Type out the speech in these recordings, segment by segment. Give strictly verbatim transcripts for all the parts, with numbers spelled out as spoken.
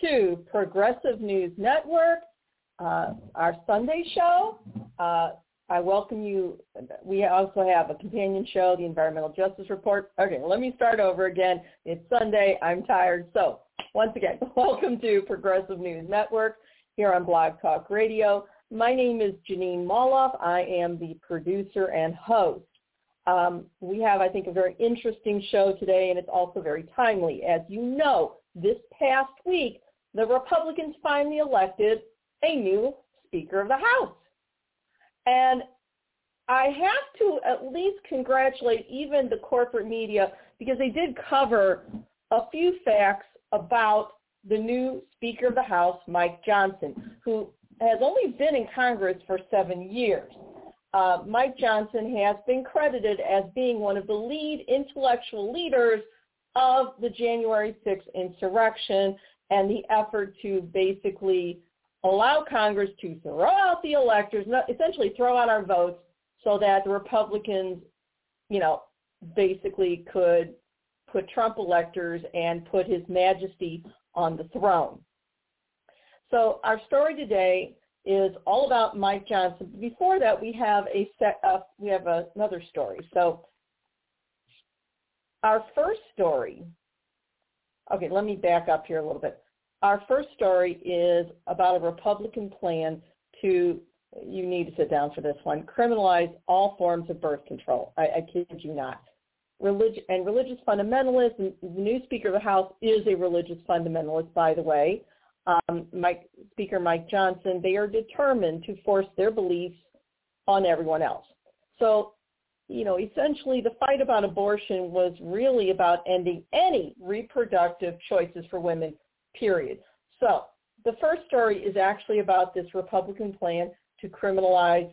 to Progressive News Network, uh, our Sunday show. Uh, I welcome you. We also have a companion show, the Environmental Justice Report. Okay, let me start over again. It's Sunday. I'm tired. So once again, welcome to Progressive News Network here on Blog Talk Radio. My name is Janine Moloff. I am the producer and host. Um, we have, I think, a very interesting show today, and it's also very timely. As you know, this past week, the Republicans finally elected a new Speaker of the House. And I have to at least congratulate even the corporate media because they did cover a few facts about the new Speaker of the House, Mike Johnson, who has only been in Congress for seven years. Uh, Mike Johnson has been credited as being one of the lead intellectual leaders of the January sixth insurrection and the effort to basically allow Congress to throw out the electors, essentially throw out our votes so that the Republicans, you know, basically could put Trump electors and put His Majesty on the throne. So our story today is all about Mike Johnson. Before that, we have a set, uh, we have a, another story. So our first story, okay, let me back up here a little bit. Our first story is about a Republican plan to, you need to sit down for this one, criminalize all forms of birth control. I, I kid you not. Relig- and religious fundamentalists, and the new Speaker of the House is a religious fundamentalist, by the way. Um, Mike, Speaker Mike Johnson, they are determined to force their beliefs on everyone else. So, you know, essentially the fight about abortion was really about ending any reproductive choices for women, period. So the first story is actually about this Republican plan to criminalize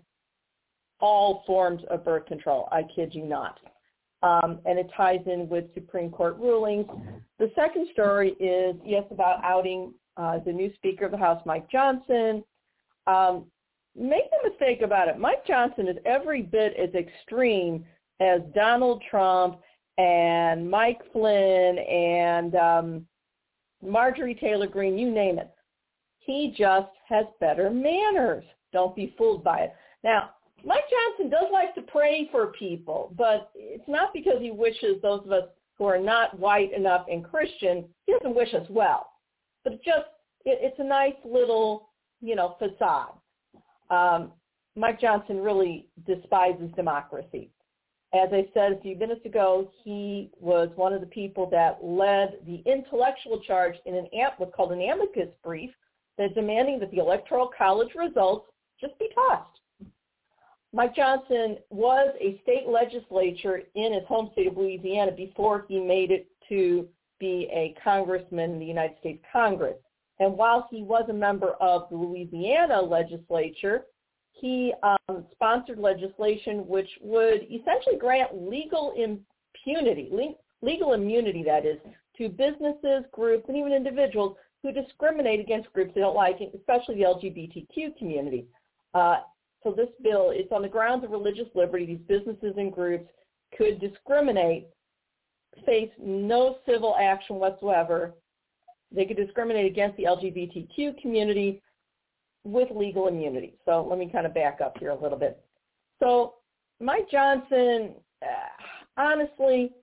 all forms of birth control. I kid you not. Um, and it ties in with Supreme Court rulings. The second story is, yes, about outing Uh, the new Speaker of the House, Mike Johnson. Um, make no mistake about it, Mike Johnson is every bit as extreme as Donald Trump and Mike Flynn and um, Marjorie Taylor Greene, you name it. He just has better manners. Don't be fooled by it. Now, Mike Johnson does like to pray for people, but it's not because he wishes those of us who are not white enough and Christian, he doesn't wish us well. But it just, it, it's a nice little, you know, facade. Um, Mike Johnson really despises democracy. As I said a few minutes ago, he was one of the people that led the intellectual charge in an what's called an amicus brief that demanding that the Electoral College results just be tossed. Mike Johnson was a state legislature in his home state of Louisiana before he made it to be a congressman in the United States Congress. And while he was a member of the Louisiana legislature, he um, sponsored legislation which would essentially grant legal impunity, le- legal immunity, that is, to businesses, groups, and even individuals who discriminate against groups they don't like, especially the L G B T Q community. Uh, so this bill is on the grounds of religious liberty. These businesses and groups could discriminate, face no civil action whatsoever. They could discriminate against the L G B T Q community with legal immunity. So let me kind of back up here a little bit. So Mike Johnson, honestly,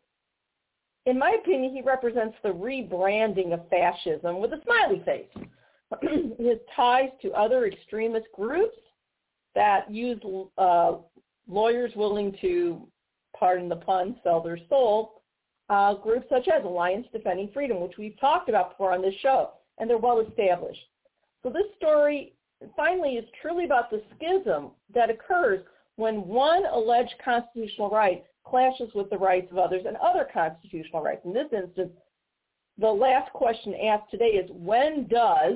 in my opinion, he represents the rebranding of fascism with a smiley face. His ties to other extremist groups that use uh, lawyers willing to, pardon the pun, sell their soul, Uh, groups such as Alliance Defending Freedom, which we've talked about before on this show, and they're well established. So this story, finally, is truly about the schism that occurs when one alleged constitutional right clashes with the rights of others and other constitutional rights. In this instance, the last question asked today is, when does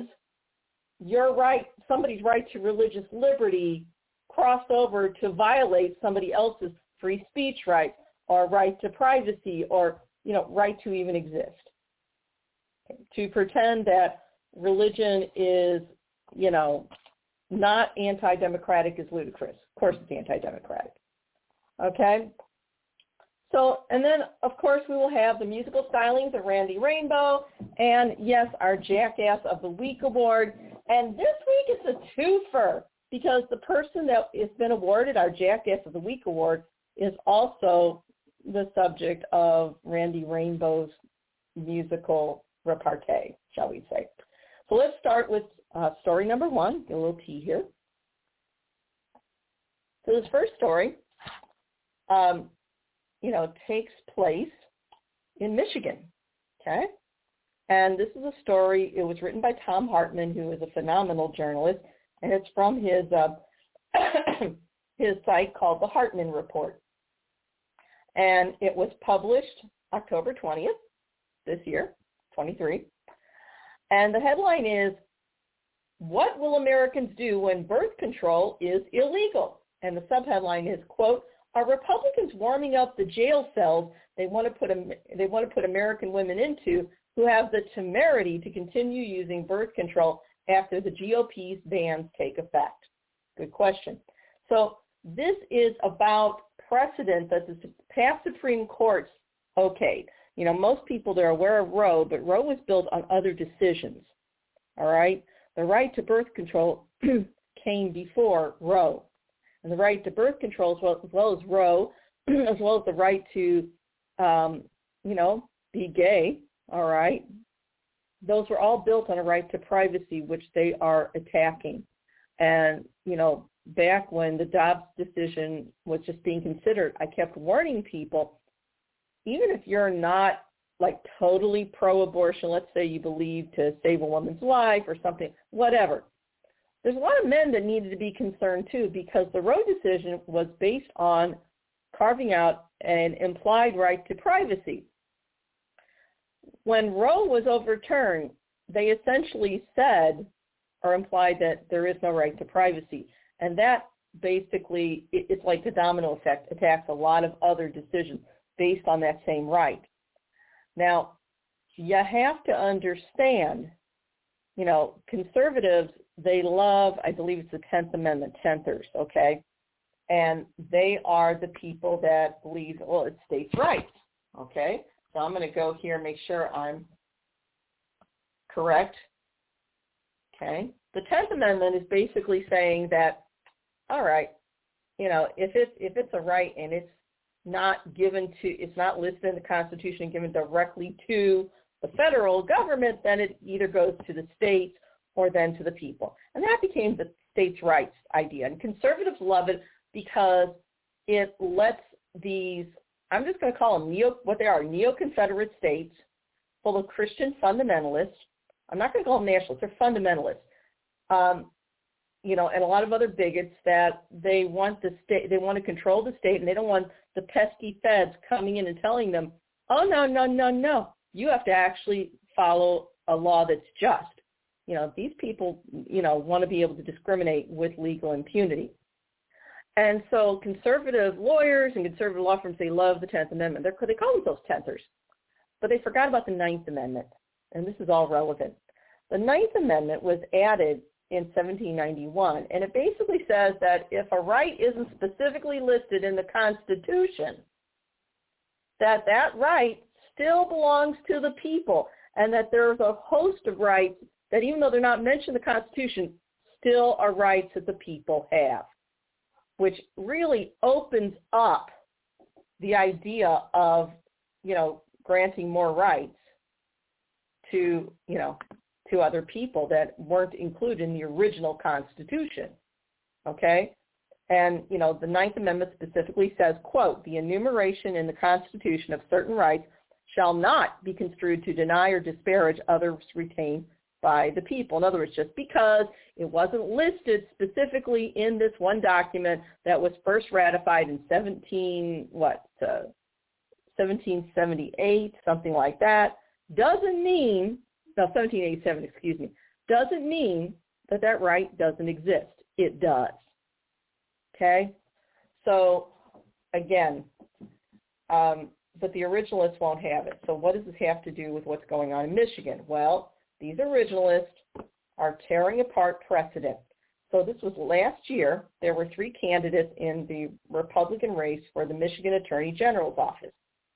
your right, somebody's right to religious liberty, cross over to violate somebody else's free speech rights, or right to privacy, or, you know, right to even exist? To pretend that religion is, you know, not anti-democratic is ludicrous. Of course it's anti-democratic. Okay? So, and then, of course, we will have the musical stylings of Randy Rainbow, and, yes, our Jackass of the Week award. And this week it's a twofer, because the person that has been awarded our Jackass of the Week award is also the subject of Randy Rainbow's musical repartee, shall we say. So let's start with uh, story number one. Get a little tea here. So this first story, um, you know, takes place in Michigan, okay? And this is a story, it was written by Thom Hartmann, who is a phenomenal journalist, and it's from his uh, his site called The Hartmann Report. And it was published October twentieth this year, twenty-three. And the headline is, "What Will Americans Do When Birth Control is Illegal?" And the subheadline is, quote, "Are Republicans warming up the jail cells they want to put they want to put American women into who have the temerity to continue using birth control after the G O P's bans take effect?" Good question. So this is about precedent that the past Supreme Courts okayed. You know, most people, they're aware of Roe, but Roe was built on other decisions, all right? The right to birth control came before Roe. And the right to birth control, as well as, well as Roe, as well as the right to, um, you know, be gay, all right, those were all built on a right to privacy, which they are attacking. And, you know, back when the Dobbs decision was just being considered, I kept warning people, even if you're not like totally pro-abortion, let's say you believe to save a woman's life or something, whatever, there's a lot of men that needed to be concerned too, because the Roe decision was based on carving out an implied right to privacy. When Roe was overturned, they essentially said or implied that there is no right to privacy. And that basically, it's like the domino effect, attacks a lot of other decisions based on that same right. Now, you have to understand, you know, conservatives, they love, I believe it's the tenth Amendment, tenthers, okay? And they are the people that believe, well, it's states' rights, okay? So I'm going to go here and make sure I'm correct, okay? The tenth Amendment is basically saying that, all right, you know, if it's, if it's a right and it's not given to, it's not listed in the Constitution and given directly to the federal government, then it either goes to the states or then to the people. And that became the states' rights idea. And conservatives love it because it lets these, I'm just going to call them neo, what they are, neo-Confederate states full of Christian fundamentalists. I'm not going to call them nationalists, they're fundamentalists. Um, you know, and a lot of other bigots that they want the state, they want to control the state, and they don't want the pesky feds coming in and telling them, oh, no, no, no, no, you have to actually follow a law that's just. You know, these people, you know, want to be able to discriminate with legal impunity. And so conservative lawyers and conservative law firms, they love the tenth Amendment. They're, they call themselves tenthers. But they forgot about the ninth Amendment, and this is all relevant. The ninth Amendment was added in seventeen ninety-one, and it basically says that if a right isn't specifically listed in the Constitution, that that right still belongs to the people, and that there's a host of rights that even though they're not mentioned in the Constitution, still are rights that the people have, which really opens up the idea of, you know, granting more rights to, you know, to other people that weren't included in the original Constitution, okay? And, you know, the Ninth Amendment specifically says, quote, the enumeration in the Constitution of certain rights shall not be construed to deny or disparage others retained by the people. In other words, just because it wasn't listed specifically in this one document that was first ratified in seventeen, what, uh, seventeen seventy-eight, something like that, doesn't mean, no, seventeen eighty-seven, excuse me, doesn't mean that that right doesn't exist. It does. Okay? So, again, um, but the originalists won't have it. So what does this have to do with what's going on in Michigan? Well, these originalists are tearing apart precedent. So this was last year. There were three candidates in the Republican race for the Michigan Attorney General's office.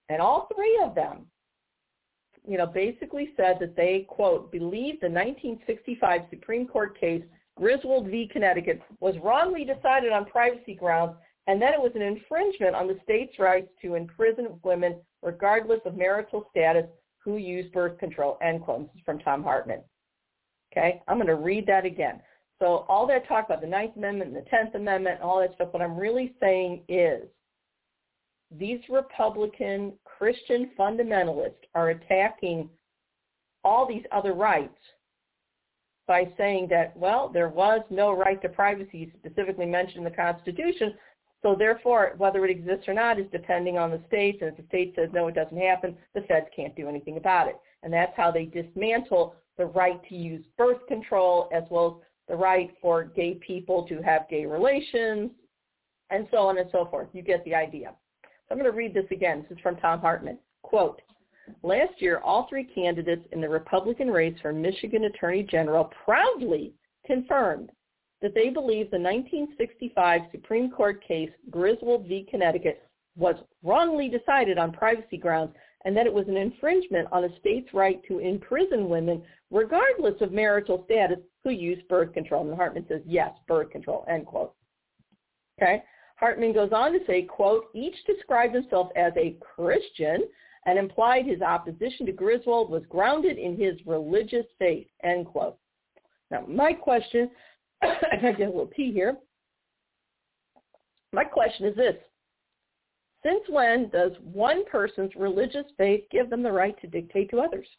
And all three of them, you know, basically said that they, quote, believe the nineteen sixty-five Supreme Court case Griswold v. Connecticut was wrongly decided on privacy grounds, and that it was an infringement on the state's rights to imprison women regardless of marital status who use birth control, end quote. This is from Thom Hartmann. Okay, I'm going to read that again. So all that talk about the Ninth Amendment and the Tenth Amendment and all that stuff, what I'm really saying is these Republican Christian fundamentalists are attacking all these other rights by saying that, well, there was no right to privacy specifically mentioned in the Constitution, so therefore whether it exists or not is depending on the states, and if the state says no, it doesn't happen, the feds can't do anything about it. And that's how they dismantle the right to use birth control as well as the right for gay people to have gay relations, and so on and so forth. You get the idea. So I'm going to read this again. This is from Thom Hartmann. Quote, last year, all three candidates in the Republican race for Michigan Attorney General proudly confirmed that they believe the nineteen sixty-five Supreme Court case Griswold v. Connecticut was wrongly decided on privacy grounds and that it was an infringement on a state's right to imprison women regardless of marital status who use birth control. And Hartmann says, yes, birth control, end quote. Okay. Hartmann goes on to say, quote, each described himself as a Christian and implied his opposition to Griswold was grounded in his religious faith, end quote. Now, my question, I get a little tea here. My question is this. Since when does one person's religious faith give them the right to dictate to others?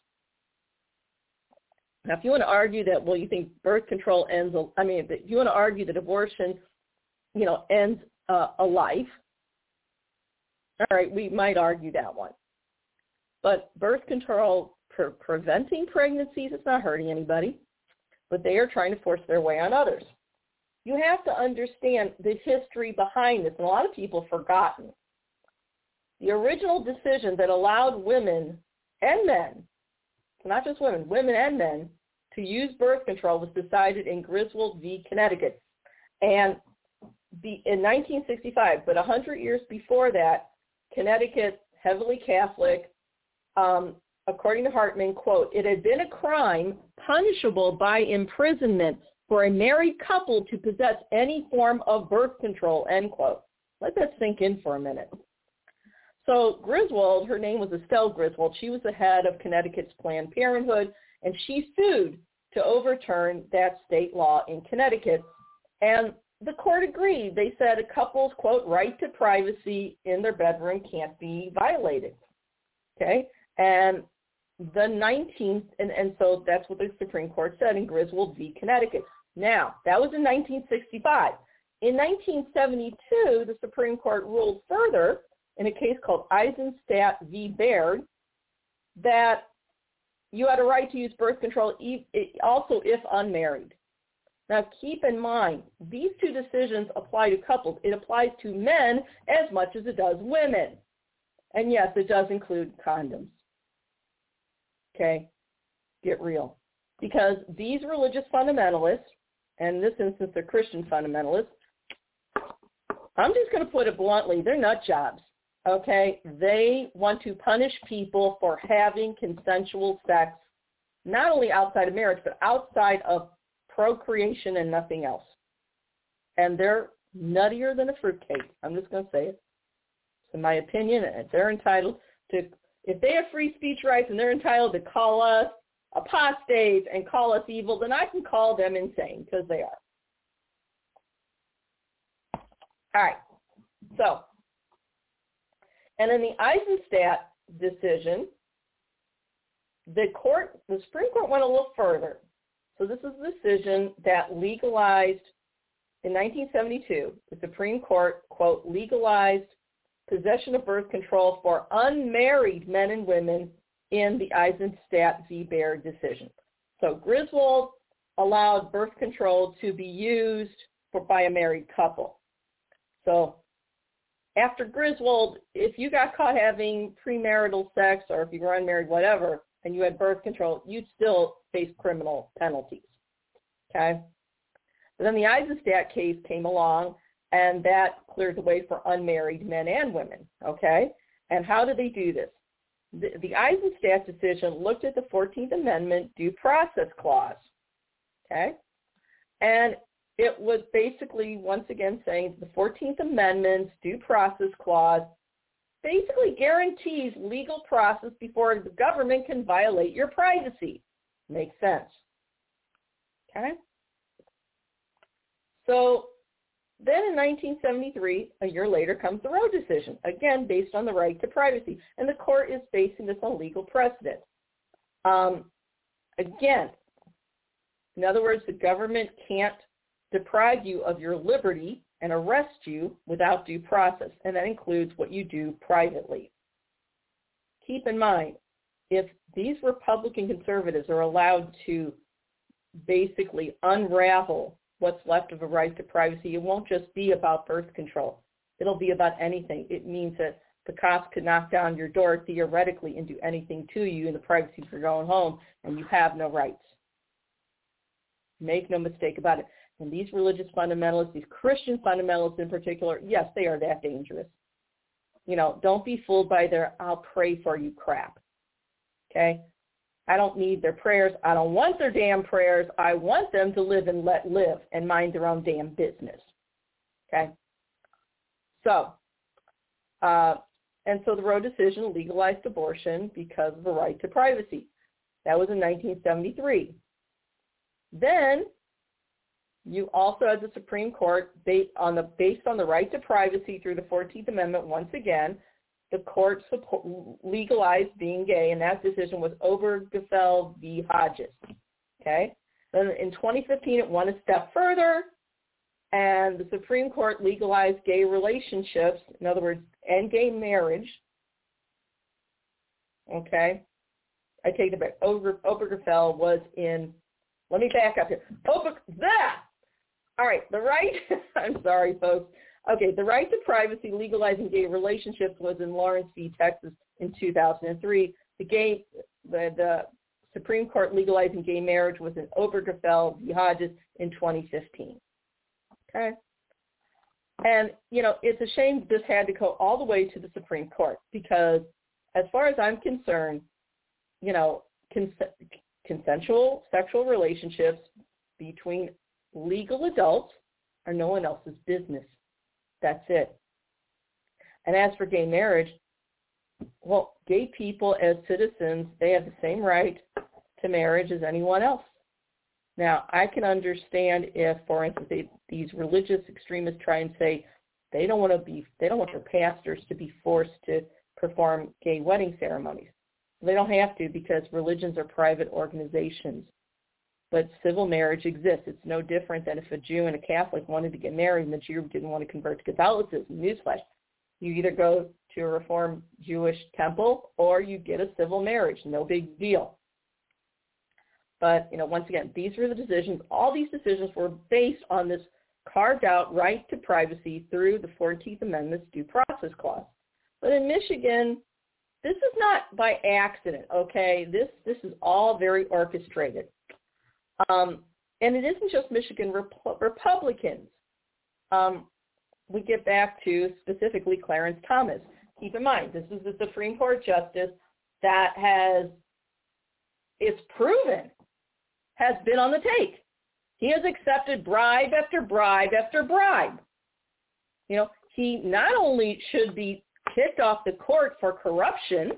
Now, if you want to argue that, well, you think birth control ends, I mean, if you want to argue that abortion, you know, ends uh, a life, all right, we might argue that one. But birth control pre- preventing pregnancies, it's not hurting anybody, but they are trying to force their way on others. You have to understand the history behind this, and a lot of people have forgotten. The original decision that allowed women and men, not just women, women and men, to use birth control was decided in Griswold v. Connecticut. And the, in nineteen sixty-five, but one hundred years before that, Connecticut, heavily Catholic, um, according to Hartmann, quote, it had been a crime punishable by imprisonment for a married couple to possess any form of birth control, end quote. Let that sink in for a minute. So Griswold, her name was Estelle Griswold. She was the head of Connecticut's Planned Parenthood, and she sued to overturn that state law in Connecticut. And the court agreed. They said a couple's, quote, right to privacy in their bedroom can't be violated. Okay? And the nineteenth, and, and so that's what the Supreme Court said in Griswold v. Connecticut. Now, that was in nineteen sixty-five. In nineteen seventy-two, the Supreme Court ruled further in a case called Eisenstadt v. Baird that you had a right to use birth control also if unmarried. Now, keep in mind, these two decisions apply to couples. It applies to men as much as it does women. And yes, it does include condoms. Okay? Get real. Because these religious fundamentalists, and in this instance they're Christian fundamentalists, I'm just going to put it bluntly, they're nut jobs. Okay? They want to punish people for having consensual sex, not only outside of marriage, but outside of procreation and nothing else. And they're nuttier than a fruitcake. I'm just going to say it. It's in my opinion, and they're entitled to, if they have free speech rights and they're entitled to call us apostates and call us evil, then I can call them insane, because they are. All right. So, and in the Eisenstadt decision, the court, the Supreme Court went a little further. So this is the decision that legalized, in nineteen seventy-two, the Supreme Court, quote, legalized possession of birth control for unmarried men and women in the Eisenstadt v. Baird decision. So Griswold allowed birth control to be used for, by a married couple. So after Griswold, if you got caught having premarital sex or if you were unmarried, whatever, and you had birth control, you'd still face criminal penalties, okay? But then the Eisenstadt case came along, and that cleared the way for unmarried men and women, okay? And how did they do this? The, the Eisenstadt decision looked at the fourteenth Amendment due process clause, okay? And it was basically, once again, saying the fourteenth Amendment's due process clause basically guarantees legal process before the government can violate your privacy. Makes sense, okay? So then in nineteen seventy-three, a year later, comes the Roe decision, again based on the right to privacy. And the court is basing this on legal precedent. Um, again, in other words, the government can't deprive you of your liberty and arrest you without due process, and that includes what you do privately. Keep in mind, if these Republican conservatives are allowed to basically unravel what's left of a right to privacy, it won't just be about birth control. It'll be about anything. It means that the cops could knock down your door theoretically and do anything to you in the privacy of your own home, and you have no rights. Make no mistake about it. And these religious fundamentalists, these Christian fundamentalists in particular, yes, they are that dangerous. You know, don't be fooled by their "I'll pray for you" crap. Okay? I don't need their prayers. I don't want their damn prayers. I want them to live and let live and mind their own damn business. Okay? So, uh, and so the Roe decision legalized abortion because of the right to privacy. That was in nineteen seventy-three. Then you also had the Supreme Court based on the, based on the right to privacy through the fourteenth Amendment. Once again, the court support, legalized being gay, and that decision was Obergefell v. Hodges. Okay? Then in twenty fifteen, it went a step further, and the Supreme Court legalized gay relationships, in other words, and gay marriage. Okay? I take it back. Ober, Obergefell was in, let me back up here. Ober, that! All right, the right, I'm sorry, folks. Okay, the right to privacy legalizing gay relationships was in Lawrence v. Texas in two thousand three. The gay, the, the Supreme Court legalizing gay marriage was in Obergefell v. Hodges in twenty fifteen. Okay? And, you know, it's a shame this had to go all the way to the Supreme Court because as far as I'm concerned, you know, cons- consensual sexual relationships between legal adults are no one else's business. That's it. And as for gay marriage, well, gay people as citizens, they have the same right to marriage as anyone else. Now, I can understand if, for instance, they, these religious extremists try and say they don't want to be, they don't want their pastors to be forced to perform gay wedding ceremonies. They don't have to because religions are private organizations. But civil marriage exists. It's no different than if a Jew and a Catholic wanted to get married and the Jew didn't want to convert to Catholicism. Newsflash. You either go to a Reformed Jewish temple or you get a civil marriage. No big deal. But, you know, once again, these were the decisions. All these decisions were based on this carved out right to privacy through the fourteenth Amendment's due process clause. But in Michigan, this is not by accident, okay? This this is all very orchestrated. Um, and it isn't just Michigan Rep- Republicans. Um, we get back to specifically Clarence Thomas. Keep in mind, this is the Supreme Court justice that has, it's proven, has been on the take. He has accepted bribe after bribe after bribe. You know, he not only should be kicked off the court for corruption,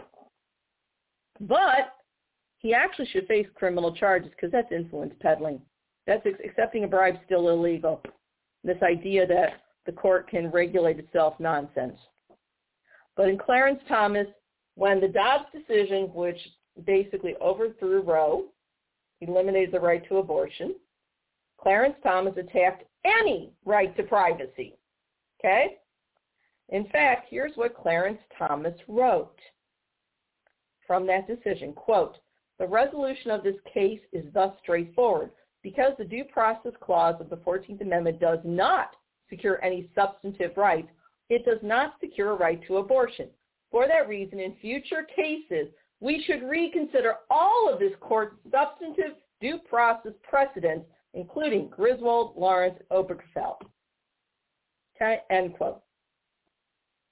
but he actually should face criminal charges because that's influence peddling. That's accepting a bribe still illegal. This idea that the court can regulate itself, nonsense. But in Clarence Thomas, when the Dobbs decision, which basically overthrew Roe, eliminated the right to abortion, Clarence Thomas attacked any right to privacy. Okay? In fact, here's what Clarence Thomas wrote from that decision. Quote, "The resolution of this case is thus straightforward. Because the due process clause of the fourteenth Amendment does not secure any substantive rights, it does not secure a right to abortion. For that reason, in future cases, we should reconsider all of this court's substantive due process precedents, including Griswold, Lawrence, Obergefell." Okay, end quote.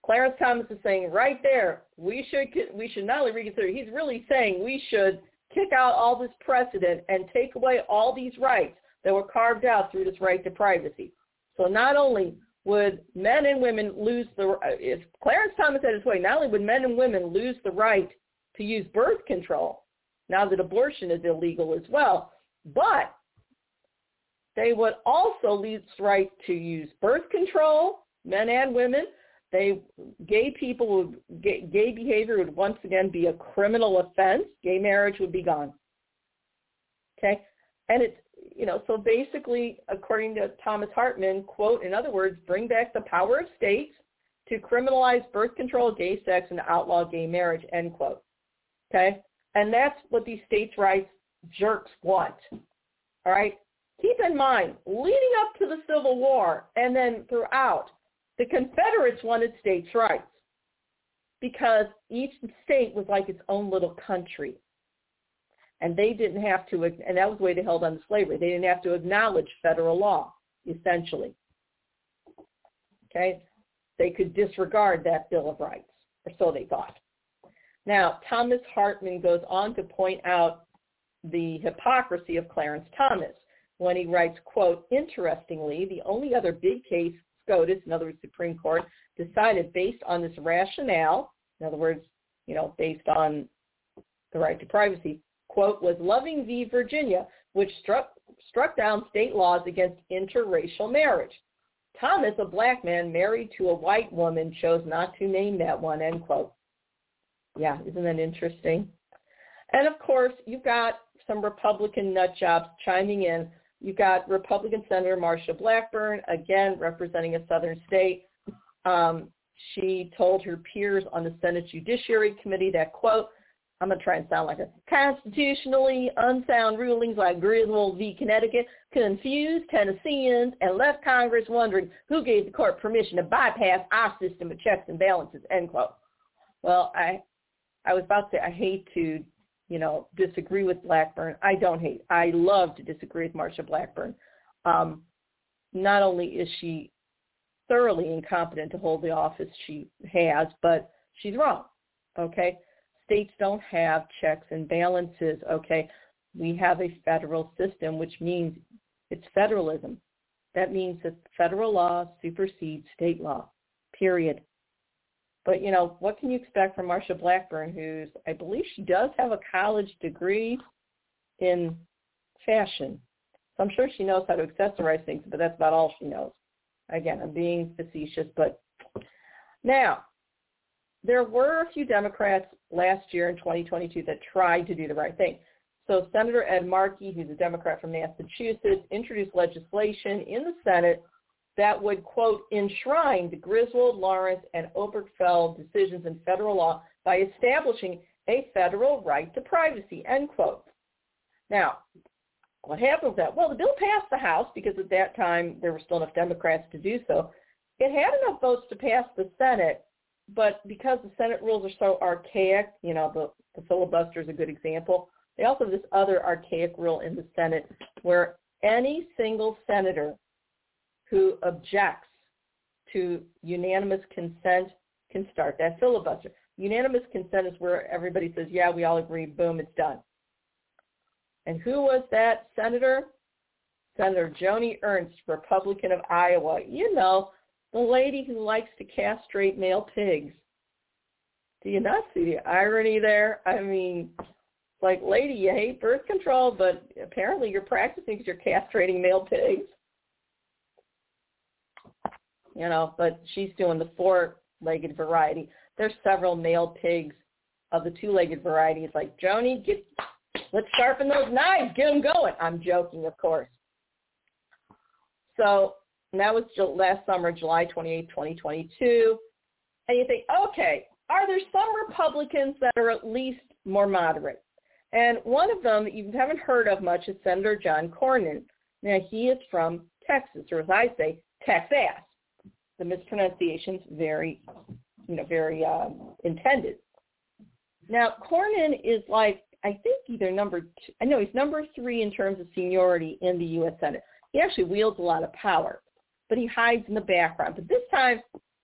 Clarence Thomas is saying right there, we should we should not only reconsider, he's really saying we should kick out all this precedent and take away all these rights that were carved out through this right to privacy. So not only would men and women lose the, if Clarence Thomas had his way, not only would men and women lose the right to use birth control, now that abortion is illegal as well, but they would also lose the right to use birth control, men and women. They, gay people would, gay, gay behavior would once again be a criminal offense. Gay marriage would be gone. Okay? And it's, you know, so basically, according to Thomas Hartman, quote, in other words, bring back the power of states to criminalize birth control, gay sex, and outlaw gay marriage, end quote. Okay? And that's what these states' rights jerks want. All right? Keep in mind, leading up to the Civil War and then throughout, the Confederates wanted states' rights because each state was like its own little country. And they didn't have to, and that was the way they held on to slavery. They didn't have to acknowledge federal law, essentially. Okay? They could disregard that Bill of Rights, or so they thought. Now, Thomas Hartman goes on to point out the hypocrisy of Clarence Thomas when he writes, quote, interestingly, the only other big case SCOTUS, in other words, Supreme Court, decided based on this rationale, in other words, you know, based on the right to privacy, quote, was Loving v. Virginia, which struck struck down state laws against interracial marriage. Thomas, a black man married to a white woman, chose not to name that one, end quote. Yeah, isn't that interesting? And, of course, you've got some Republican nut jobs chiming in. You've got Republican Senator Marsha Blackburn, again, representing a southern state. Um, she told her peers on the Senate Judiciary Committee that, quote, I'm going to try and sound like a constitutionally unsound rulings like Griswold v. Connecticut confused Tennesseans and left Congress wondering who gave the court permission to bypass our system of checks and balances, end quote. Well, I I was about to say I hate to, you know, disagree with Blackburn. I don't hate. I love to disagree with Marsha Blackburn. Um, not only is she thoroughly incompetent to hold the office she has, but she's wrong, okay? States don't have checks and balances, okay? We have a federal system, which means it's federalism. That means that federal law supersedes state law, period. But, you know, what can you expect from Marsha Blackburn, who's, I believe she does have a college degree in fashion. So I'm sure she knows how to accessorize things, but that's about all she knows. Again, I'm being facetious, but now, there were a few Democrats last year in twenty twenty-two that tried to do the right thing. So Senator Ed Markey, who's a Democrat from Massachusetts, introduced legislation in the Senate that would, quote, enshrine the Griswold, Lawrence, and Obergefell decisions in federal law by establishing a federal right to privacy, end quote. Now, what happened with that? Well, the bill passed the House because at that time there were still enough Democrats to do so. It had enough votes to pass the Senate, but because the Senate rules are so archaic, you know, the, the filibuster is a good example, they also have this other archaic rule in the Senate where any single senator who objects to unanimous consent can start that filibuster. Unanimous consent is where everybody says, yeah, we all agree, boom, it's done. And who was that senator? Senator Joni Ernst, Republican of Iowa. You know, the lady who likes to castrate male pigs. Do you not see the irony there? I mean, like, lady, you hate birth control, but apparently you're practicing because you're castrating male pigs. You know, but she's doing the four-legged variety. There's several male pigs of the two-legged variety. It's like, Joni, get, let's sharpen those knives, get them going. I'm joking, of course. So and that was last summer, July twenty-eighth, twenty twenty-two. And you think, okay, are there some Republicans that are at least more moderate? And one of them that you haven't heard of much is Senator John Cornyn. Now, he is from Texas, or as I say, Texas. The mispronunciation's very, you know, very um, intended. Now, Cornyn is like, I think either number two, I know he's number three in terms of seniority in the U S Senate. He actually wields a lot of power, but he hides in the background. But this time,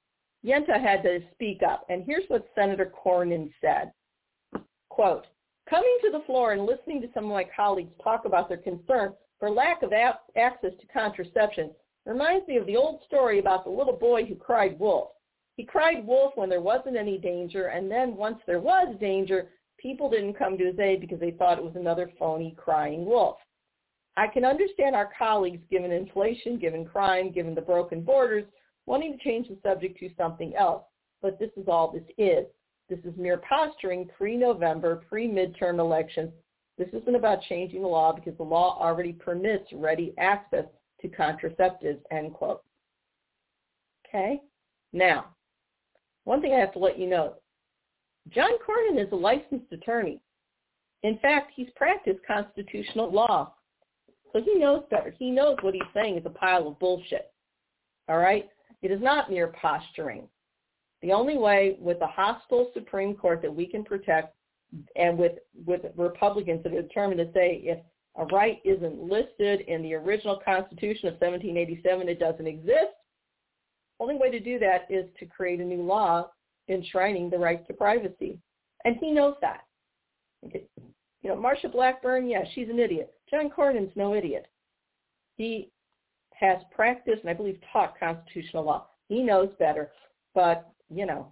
Yenta had to speak up, and here's what Senator Cornyn said. Quote, coming to the floor and listening to some of my colleagues talk about their concern for lack of a- access to contraception reminds me of the old story about the little boy who cried wolf. He cried wolf when there wasn't any danger, and then once there was danger, people didn't come to his aid because they thought it was another phony crying wolf. I can understand our colleagues, given inflation, given crime, given the broken borders, wanting to change the subject to something else. But this is all this is. This is mere posturing pre-November, pre-midterm elections. This isn't about changing the law because the law already permits ready access to contraceptives, end quote. Okay? Now, one thing I have to let you know, John Cornyn is a licensed attorney. In fact, he's practiced constitutional law. So he knows better. He knows what he's saying is a pile of bullshit. All right? It is not mere posturing. The only way with a hostile Supreme Court that we can protect, and with, with Republicans that are determined to say if a right isn't listed in the original Constitution of seventeen eighty-seven, it doesn't exist. The only way to do that is to create a new law enshrining the right to privacy. And he knows that. Okay. You know, Marsha Blackburn, yeah, she's an idiot. John Cornyn's no idiot. He has practiced and I believe taught constitutional law. He knows better. But, you know,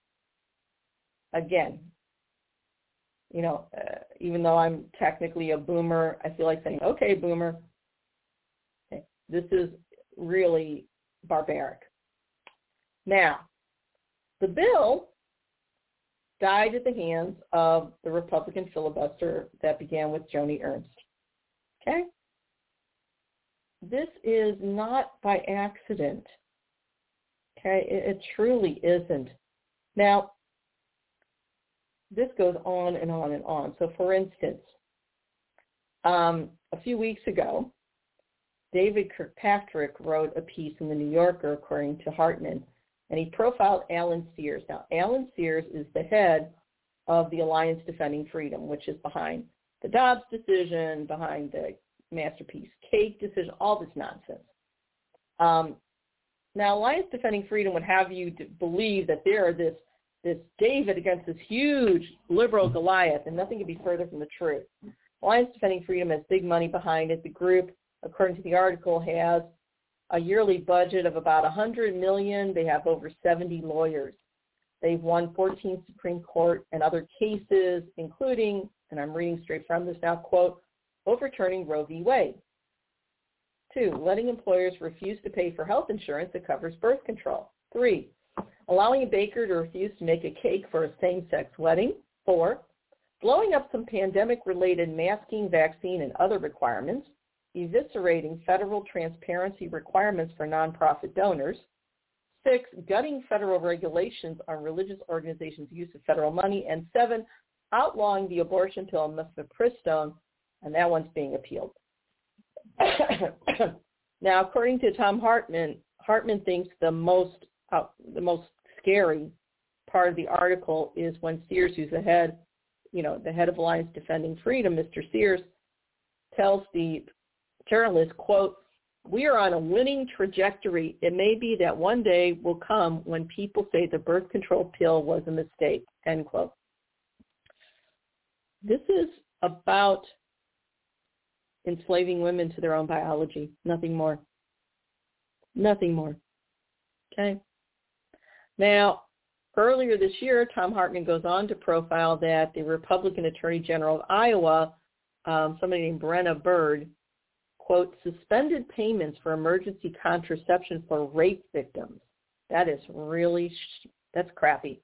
again, you know, uh, even though I'm technically a boomer, I feel like saying, okay, boomer, okay, this is really barbaric. Now, the bill died at the hands of the Republican filibuster that began with Joni Ernst. Okay? This is not by accident. Okay? It, it truly isn't. Now, this goes on and on and on. So, for instance, um, a few weeks ago, David Kirkpatrick wrote a piece in the New Yorker, according to Hartman, and he profiled Alan Sears. Now, Alan Sears is the head of the Alliance Defending Freedom, which is behind the Dobbs decision, behind the Masterpiece Cake decision, all this nonsense. Um, now, Alliance Defending Freedom would have you to believe that there are this, this David against this huge liberal Goliath, and nothing could be further from the truth. Alliance Defending Freedom has big money behind it. The group, according to the article, has a yearly budget of about one hundred million dollars. They have over seventy lawyers. They've won fourteen Supreme Court and other cases, including, and I'm reading straight from this now, quote, overturning Roe v. Wade. Two, letting employers refuse to pay for health insurance that covers birth control. Three, allowing a baker to refuse to make a cake for a same-sex wedding. Four, blowing up some pandemic-related masking, vaccine, and other requirements. Eviscerating federal transparency requirements for nonprofit donors. Six, gutting federal regulations on religious organizations' use of federal money. And seven, outlawing the abortion pill mifepristone, and that one's being appealed. Now, according to Thom Hartmann, Hartmann thinks the most uh, the most scary part of the article is when Sears, who's the head, you know, the head of Alliance Defending Freedom, Mister Sears, tells the journalist, quote, we are on a winning trajectory. It may be that one day will come when people say the birth control pill was a mistake, end quote. This is about enslaving women to their own biology, nothing more. Nothing more. Okay? Now, earlier this year, Thom Hartmann goes on to profile that the Republican Attorney General of Iowa, um, somebody named Brenna Bird, quote, suspended payments for emergency contraception for rape victims. That is really, sh- that's crappy.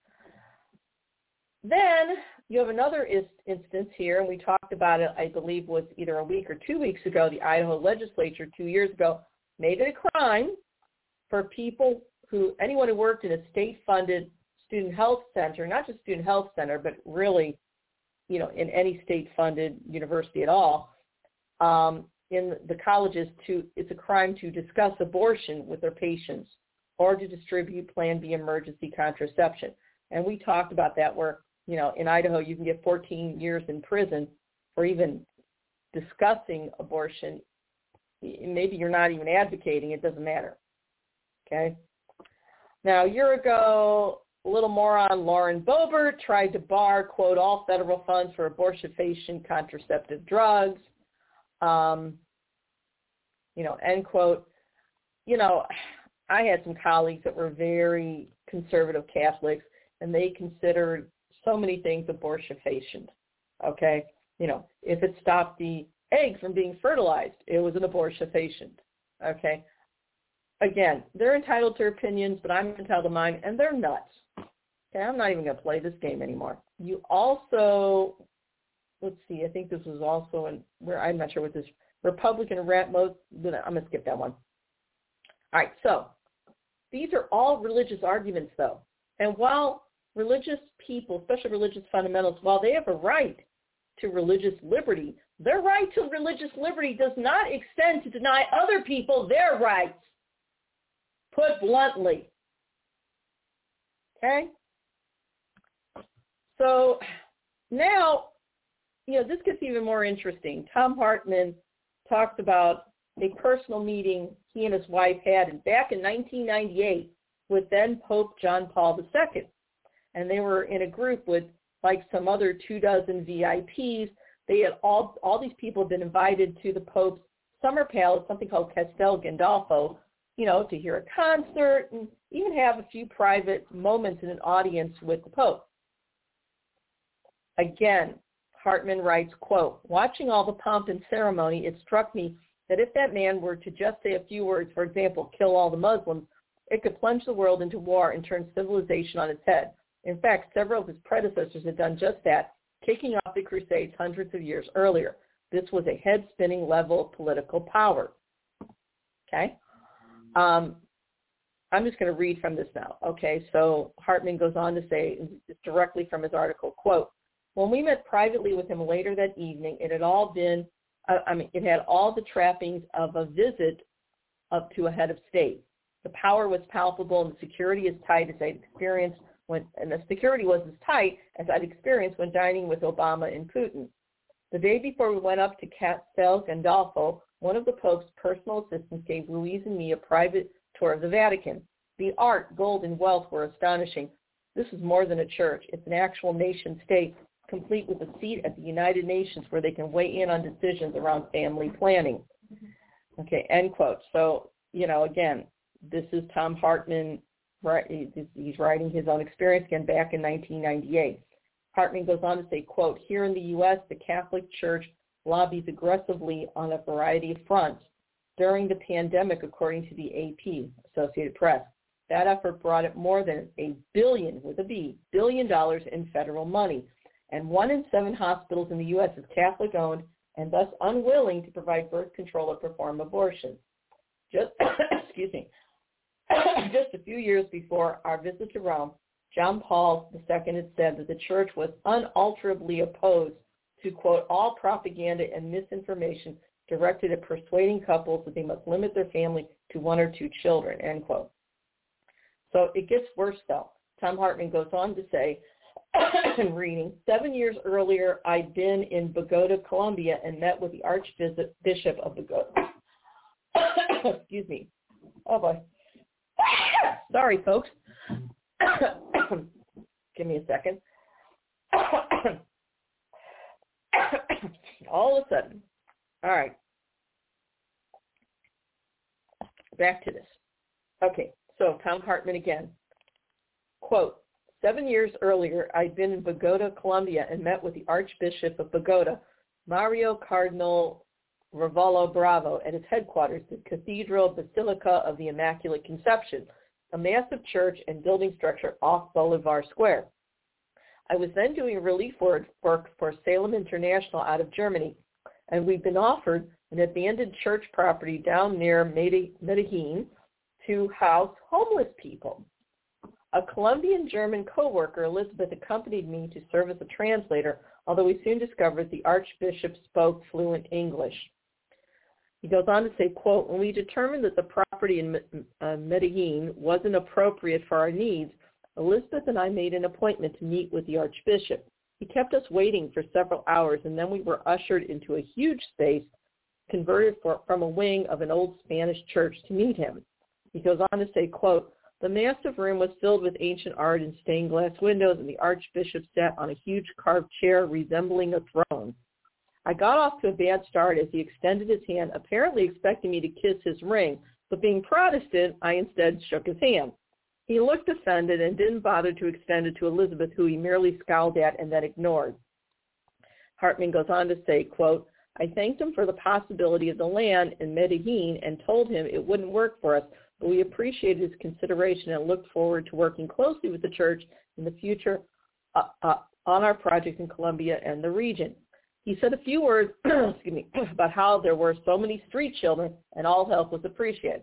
Then you have another is- instance here, and we talked about it, I believe, was either a week or two weeks ago. The Idaho legislature two years ago made it a crime for people who, anyone who worked in a state-funded student health center, not just student health center, but really, you know, in any state-funded university at all, um, in the colleges, to it's a crime to discuss abortion with their patients or to distribute Plan B emergency contraception. And we talked about that where, you know, in Idaho you can get fourteen years in prison for even discussing abortion. Maybe you're not even advocating, it doesn't matter. Okay? Now, a year ago, a little more on Lauren Boebert tried to bar, quote, all federal funds for abortifacient contraceptive drugs, um, you know, end quote. You know, I had some colleagues that were very conservative Catholics, and they considered so many things abortifacient, okay? You know, if it stopped the egg from being fertilized, it was an abortifacient, okay? Again, they're entitled to their opinions, but I'm entitled to mine, and they're nuts. Okay, I'm not even going to play this game anymore. You also, let's see, I think this was also in, where I'm not sure what this, Republican rap mode, I'm going to skip that one. All right, so these are all religious arguments, though. And while religious people, especially religious fundamentalists, while they have a right to religious liberty, their right to religious liberty does not extend to deny other people their rights, put bluntly. Okay? So now, you know, this gets even more interesting. Thom Hartmann talks about a personal meeting he and his wife had back in nineteen ninety-eight with then Pope John Paul the Second. And they were in a group with like some other two dozen V I Ps. They had all, all these people had been invited to the Pope's summer palace, something called Castel Gandolfo, you know, to hear a concert and even have a few private moments in an audience with the Pope. Again, Hartmann writes, quote, watching all the pomp and ceremony, it struck me that if that man were to just say a few words, for example, kill all the Muslims, it could plunge the world into war and turn civilization on its head. In fact, several of his predecessors had done just that, kicking off the Crusades hundreds of years earlier. This was a head-spinning level of political power. Okay? Um, I'm just going to read from this now. Okay, so Hartmann goes on to say, directly from his article, quote, when we met privately with him later that evening, it had all been, uh, I mean, it had all the trappings of a visit up to a head of state. The power was palpable and the security as tight as I'd experienced when, and the security was as tight as I'd experienced when dining with Obama and Putin. The day before we went up to Castel Gandolfo, one of the Pope's personal assistants gave Louise and me a private tour of the Vatican. The art, gold, and wealth were astonishing. This is more than a church. It's an actual nation state, complete with a seat at the United Nations where they can weigh in on decisions around family planning. Okay, end quote. So, you know, again, this is Thom Hartmann. He's writing his own experience again back in nineteen ninety-eight. Hartmann goes on to say, quote, here in the U S, the Catholic Church lobbies aggressively on a variety of fronts. During the pandemic, according to the A P, Associated Press, that effort brought it more than a billion, with a B, billion dollars in federal money. And one in seven hospitals in the U S is Catholic-owned and thus unwilling to provide birth control or perform abortion. Just, excuse me, just a few years before our visit to Rome, John Paul the Second had said that the church was unalterably opposed to, quote, all propaganda and misinformation directed at persuading couples that they must limit their family to one or two children, end quote. So it gets worse, though. Thom Hartmann goes on to say, in reading, seven years earlier, I'd been in Bogota, Colombia, and met with the Archbishop of Bogota. Excuse me. Oh, boy. Sorry, folks. Give me a second. All of a sudden. All right. Back to this. Okay, so Thom Hartmann again. Quote, seven years earlier, I'd been in Bogota, Colombia, and met with the Archbishop of Bogota, Mario Cardinal Ravallo Bravo, at his headquarters, the Cathedral Basilica of the Immaculate Conception, a massive church and building structure off Bolivar Square. I was then doing relief work for Salem International out of Germany, and we'd been offered an abandoned church property down near Medellin to house homeless people. A Colombian-German co-worker, Elizabeth, accompanied me to serve as a translator, although we soon discovered the Archbishop spoke fluent English. He goes on to say, quote, when we determined that the property in Medellin wasn't appropriate for our needs, Elizabeth and I made an appointment to meet with the Archbishop. He kept us waiting for several hours, and then we were ushered into a huge space converted for, from a wing of an old Spanish church to meet him. He goes on to say, quote, The massive room was filled with ancient art and stained glass windows, and the archbishop sat on a huge carved chair resembling a throne. I got off to a bad start as he extended his hand, apparently expecting me to kiss his ring, but being Protestant, I instead shook his hand. He looked offended and didn't bother to extend it to Elizabeth, who he merely scowled at and then ignored. Hartman goes on to say, quote, I thanked him for the possibility of the land in Medellin and told him it wouldn't work for us, but we appreciated his consideration and looked forward to working closely with the church in the future uh, uh, on our project in Colombia and the region. He said a few words excuse me, about how there were so many street children and all help was appreciated.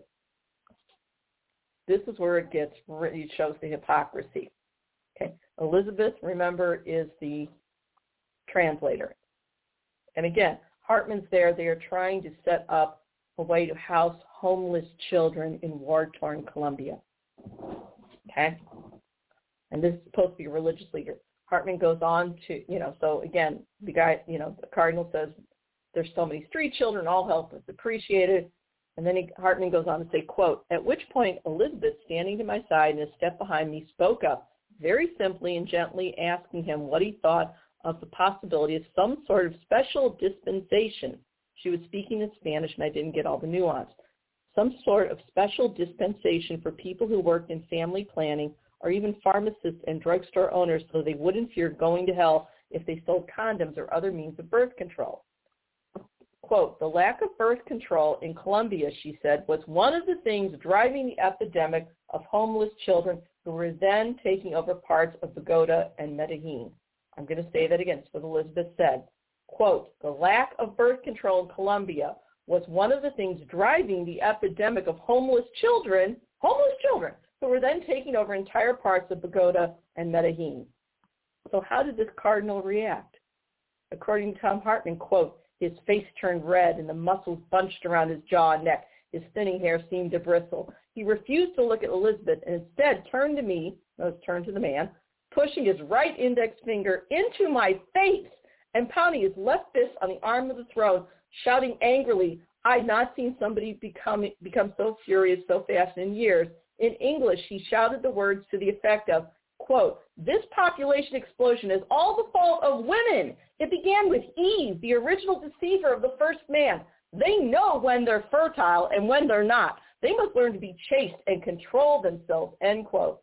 This is where it gets, it shows the hypocrisy. Okay, Elizabeth, remember, is the translator. And again, Hartman's there. They are trying to set up a way to house homeless children in war-torn Colombia. Okay? And this is supposed to be a religious leader. Hartman goes on to, you know, so again, the guy, you know, the cardinal says, there's so many street children, all help is appreciated. And then he, Hartman goes on to say, quote, at which point Elizabeth, standing to my side and a step behind me, spoke up very simply and gently, asking him what he thought of the possibility of some sort of special dispensation. She was speaking in Spanish, and I didn't get all the nuance. Some sort of special dispensation for people who worked in family planning or even pharmacists and drugstore owners so they wouldn't fear going to hell if they sold condoms or other means of birth control. Quote, the lack of birth control in Colombia, she said, was one of the things driving the epidemic of homeless children who were then taking over parts of Bogota and Medellin. I'm going to say that again. It's what Elizabeth said. Quote, the lack of birth control in Colombia was one of the things driving the epidemic of homeless children, homeless children, who were then taking over entire parts of Bogota and Medellin. So how did this cardinal react? According to Tom Hartman, quote, his face turned red and the muscles bunched around his jaw and neck. His thinning hair seemed to bristle. He refused to look at Elizabeth and instead turned to me, no, turned to the man, pushing his right index finger into my face and pounding his left fist on the arm of the throne, shouting angrily, I'd not seen somebody become, become so furious so fast in years. In English, he shouted the words to the effect of, quote, this population explosion is all the fault of women. It began with Eve, the original deceiver of the first man. They know when they're fertile and when they're not. They must learn to be chaste and control themselves, end quote.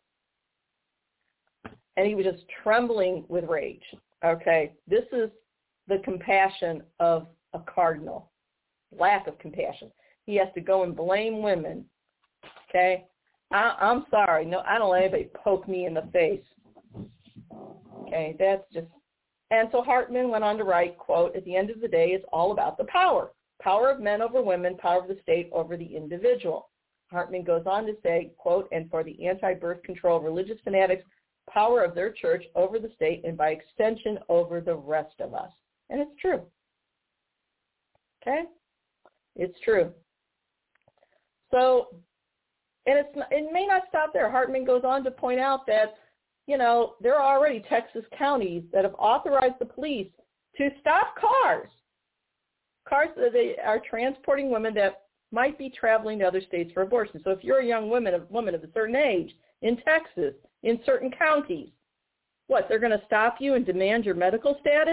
And he was just trembling with rage. Okay, this is the compassion of a cardinal, lack of compassion. He has to go and blame women. Okay, I, I'm sorry. No, I don't let anybody poke me in the face. Okay, that's just, and so Hartman went on to write, quote, at the end of the day, it's all about the power. Power of men over women, power of the state over the individual. Hartman goes on to say, quote, and for the anti-birth control religious fanatics, power of their church over the state and by extension over the rest of us. And it's true. Okay? It's true. So, and it's not, it may not stop there. Hartman goes on to point out that, you know, there are already Texas counties that have authorized the police to stop cars. Cars that they are transporting women that might be traveling to other states for abortion. So if you're a young woman, a woman of a certain age in Texas, in certain counties, what, they're going to stop you and demand your medical status?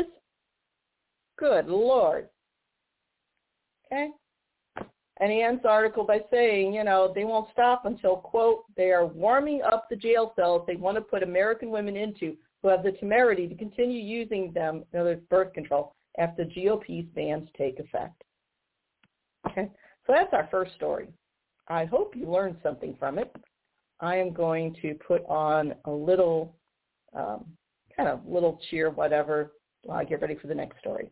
Good Lord. Okay? And he ends the article by saying, you know, they won't stop until, quote, they are warming up the jail cells they want to put American women into who have the temerity to continue using them, you know, birth control, after the G O P's bans take effect. Okay? So that's our first story. I hope you learned something from it. I am going to put on a little, um, kind of little cheer, whatever, while I get ready for the next story.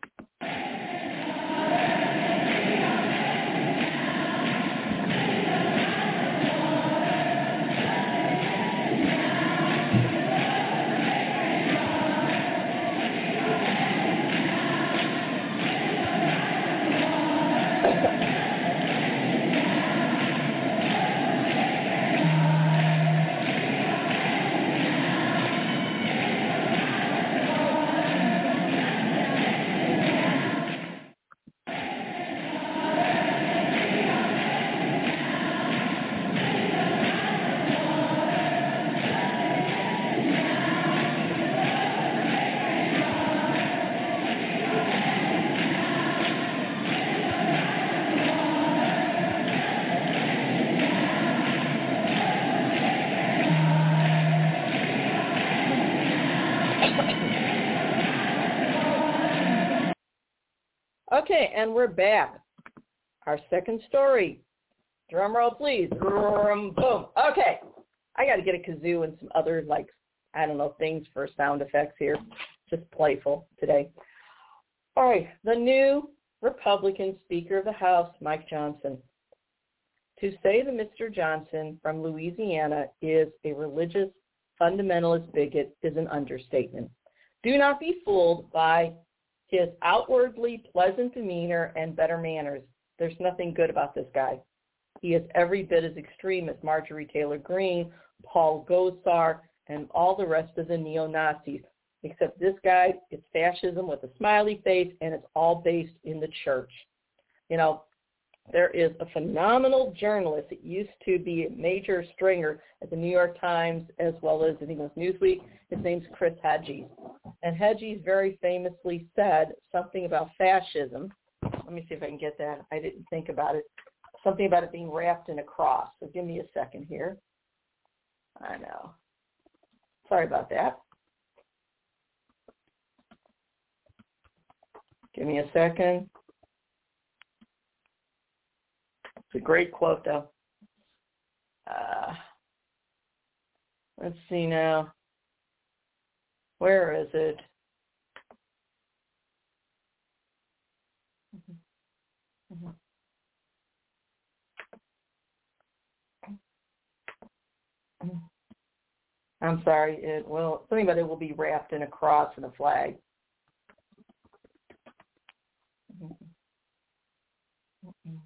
Okay, and we're back. Our second story. Drum roll, please. Boom, boom. Okay, I got to get a kazoo and some other, like, I don't know, things for sound effects here. Just playful today. All right, the new Republican Speaker of the House, Mike Johnson. To say that Mister Johnson from Louisiana is a religious fundamentalist bigot is an understatement. Do not be fooled by his outwardly pleasant demeanor and better manners. There's nothing good about this guy. He is every bit as extreme as Marjorie Taylor Greene, Paul Gosar, and all the rest of the neo-Nazis, except this guy, it's fascism with a smiley face, and it's all based in the church. You know, there is a phenomenal journalist that used to be a major stringer at the New York Times as well as, I think it was Newsweek. His name's Chris Hedges. And Hedges very famously said something about fascism. Let me see if I can get that. I didn't think about it. Something about it being wrapped in a cross. So give me a second here. I know. Sorry about that. Give me a second. It's a great quote, though. Uh, let's see now. Where is it? Mm-hmm. Mm-hmm. I'm sorry. It will. Something about it will be wrapped in a cross and a flag. Mm-hmm. Mm-hmm.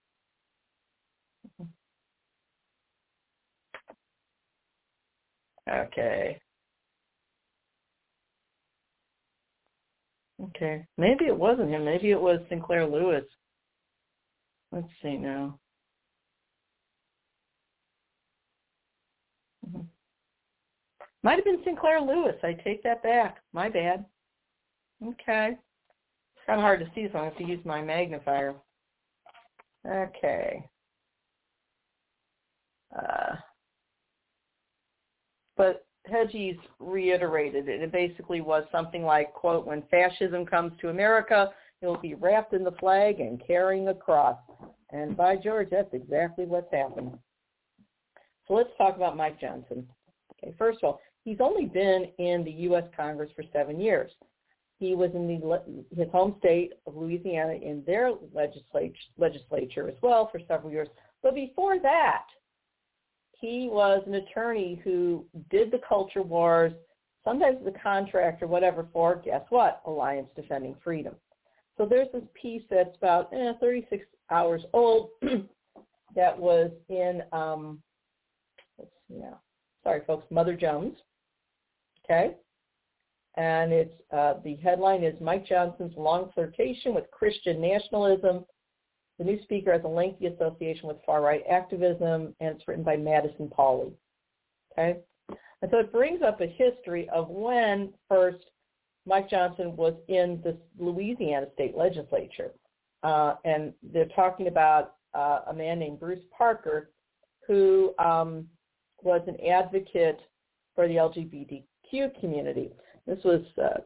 Okay. Okay. Maybe it wasn't him. Maybe it was Sinclair Lewis. Let's see now. Mm-hmm. Might have been Sinclair Lewis. I take that back. My bad. Okay. It's kind of hard to see, so I have to use my magnifier. Okay. Uh, but Hedges reiterated it. It basically was something like, quote, when fascism comes to America, it will be wrapped in the flag and carrying a cross. And by George, that's exactly what's happened. So let's talk about Mike Johnson. Okay, first of all, he's only been in the U S Congress for seven years. He was in the, his home state of Louisiana in their legislature, legislature as well for several years. But before that, he was an attorney who did the culture wars, sometimes as a contractor, whatever, for, guess what, Alliance Defending Freedom. So there's this piece that's about eh, thirty-six hours old that was in, um, let's see now, sorry folks, Mother Jones, okay? And it's uh, the headline is Mike Johnson's Long Flirtation with Christian Nationalism. The new speaker has a lengthy association with far-right activism, and it's written by Madison Pauley. Okay? And so it brings up a history of when first Mike Johnson was in the Louisiana state legislature. Uh, and they're talking about uh, a man named Bruce Parker who um, was an advocate for the L G B T Q community. This was, uh,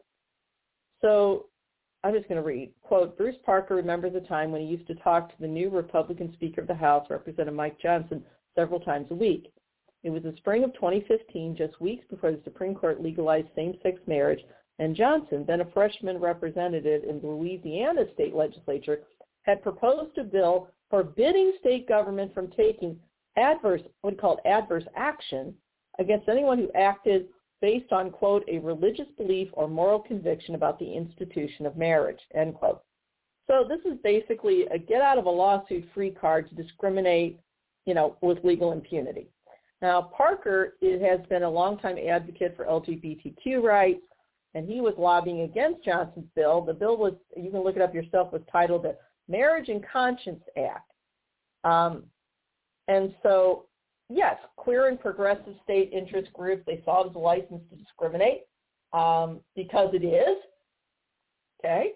so I'm just going to read, quote, Bruce Parker remembers a time when he used to talk to the new Republican Speaker of the House, Representative Mike Johnson, several times a week. It was the spring of twenty fifteen, just weeks before the Supreme Court legalized same-sex marriage, and Johnson, then a freshman representative in the Louisiana state legislature, had proposed a bill forbidding state government from taking adverse, what he called adverse action against anyone who acted based on, quote, a religious belief or moral conviction about the institution of marriage, end quote. So this is basically a get-out-of-a-lawsuit-free card to discriminate, you know, with legal impunity. Now, Parker it has been a longtime advocate for L G B T Q rights, and he was lobbying against Johnson's bill. The bill was, you can look it up yourself, was titled the Marriage and Conscience Act. Um, and so, yes, queer and progressive state interest groups, they saw it as a license to discriminate um, because it is, okay?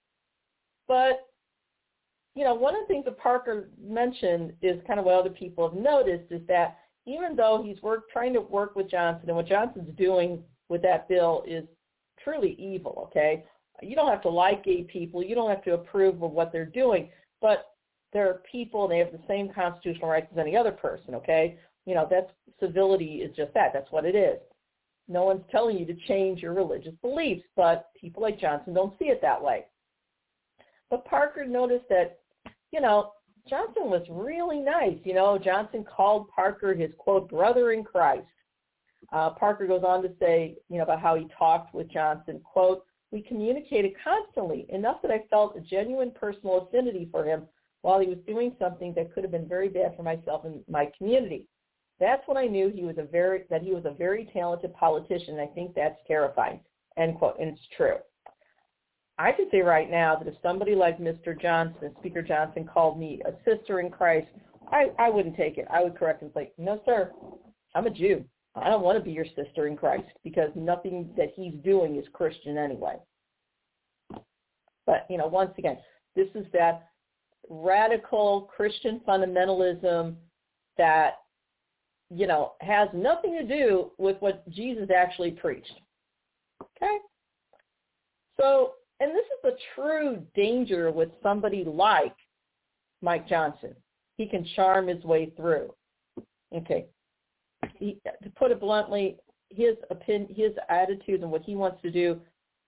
But, you know, one of the things that Parker mentioned is kind of what other people have noticed is that even though he's work, trying to work with Johnson, and what Johnson's doing with that bill is truly evil, okay? You don't have to like gay people. You don't have to approve of what they're doing. But they're people, and they have the same constitutional rights as any other person, okay? You know, that's civility is just that. That's what it is. No one's telling you to change your religious beliefs, but people like Johnson don't see it that way. But Parker noticed that, you know, Johnson was really nice. You know, Johnson called Parker his, quote, brother in Christ. Uh, Parker goes on to say, you know, about how he talked with Johnson, quote, we communicated constantly, enough that I felt a genuine personal affinity for him while he was doing something that could have been very bad for myself and my community. That's when I knew he was a very that he was a very talented politician. I think that's terrifying, end quote, and it's true. I can say right now that if somebody like Mister Johnson, Speaker Johnson, called me a sister in Christ, I, I wouldn't take it. I would correct him and say, no, sir, I'm a Jew. I don't want to be your sister in Christ because nothing that he's doing is Christian anyway. But, you know, once again, this is that radical Christian fundamentalism that, you know, has nothing to do with what Jesus actually preached. Okay? So, and this is the true danger with somebody like Mike Johnson. He can charm his way through. Okay. He, to put it bluntly, his opinion, his attitude and what he wants to do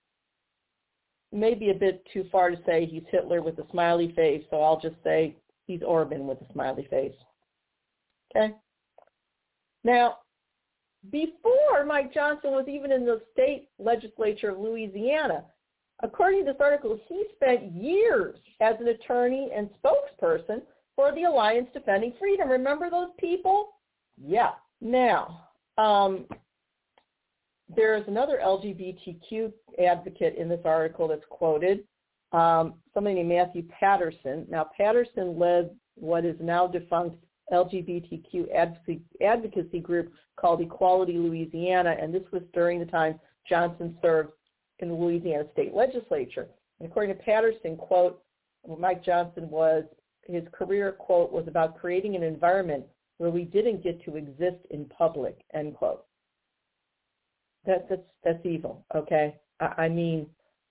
may be a bit too far to say he's Hitler with a smiley face, so I'll just say he's Orban with a smiley face. Okay? Now, before Mike Johnson was even in the state legislature of Louisiana, according to this article, he spent years as an attorney and spokesperson for the Alliance Defending Freedom. Remember those people? Yeah. Now, um, there's another L G B T Q advocate in this article that's quoted, um, somebody named Matthew Patterson. Now, Patterson led what is now defunct L G B T Q advocacy, advocacy group called Equality Louisiana, and this was during the time Johnson served in the Louisiana state legislature. And according to Patterson, quote, Mike Johnson was, his career, quote, was about creating an environment where we didn't get to exist in public, end quote. That, that's, that's evil, okay? I, I mean,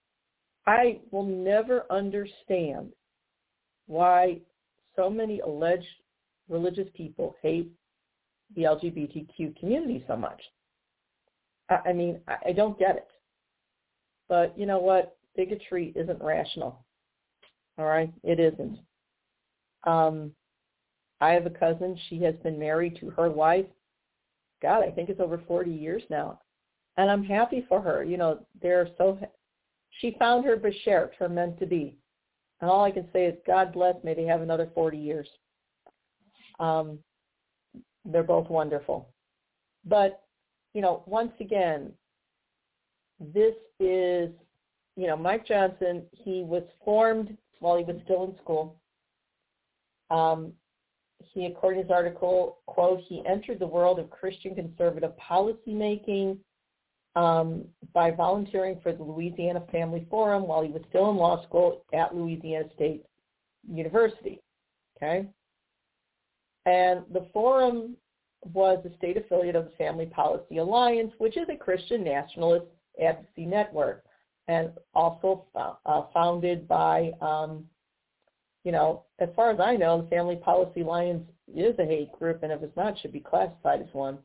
I will never understand why so many alleged religious people hate the L G B T Q community so much. I, I mean, I, I don't get it. But you know what? Bigotry isn't rational, all right? It isn't. Um, I have a cousin. She has been married to her wife. God, I think it's over forty years now. And I'm happy for her. You know, they're so, she found her beshert, her meant to be. And all I can say is, God bless, may they have another forty years. Um, they're both wonderful. But, you know, once again, this is, you know, Mike Johnson, he was formed while he was still in school. Um, he, according to his article, quote, he entered the world of Christian conservative policymaking um, by volunteering for the Louisiana Family Forum while he was still in law school at Louisiana State University, okay? And the forum was a state affiliate of the Family Policy Alliance, which is a Christian nationalist advocacy network, and also uh, founded by, um, you know, as far as I know, the Family Policy Alliance is a hate group, and if it's not, it should be classified as one.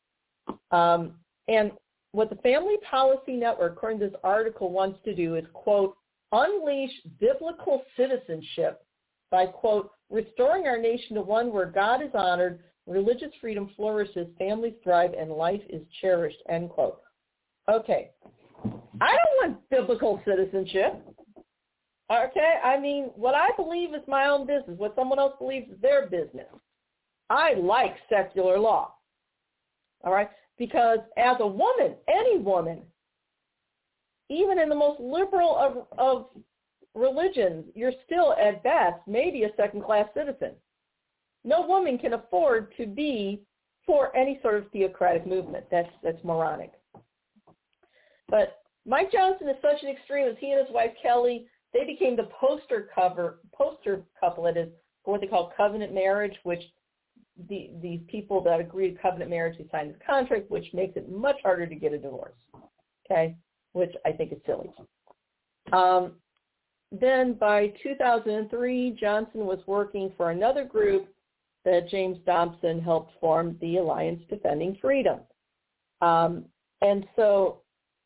Um, and what the Family Policy Network, according to this article, wants to do is, quote, unleash biblical citizenship by, quote, restoring our nation to one where God is honored, religious freedom flourishes, families thrive, and life is cherished, end quote. Okay. I don't want biblical citizenship. Okay? I mean, what I believe is my own business. What someone else believes is their business. I like secular law. All right? Because as a woman, any woman, even in the most liberal of, of religions, you're still at best maybe a second-class citizen. No woman can afford to be for any sort of theocratic movement. That's that's moronic. But Mike Johnson is such an extremist. He and his wife Kelly, they became the poster cover poster couple. It is what they call covenant marriage, which the these people that agree to covenant marriage, they sign this contract, which makes it much harder to get a divorce. Okay, which I think is silly. Um, then by two thousand three, Johnson was working for another group that James Dobson helped form, the Alliance Defending Freedom. Um, and so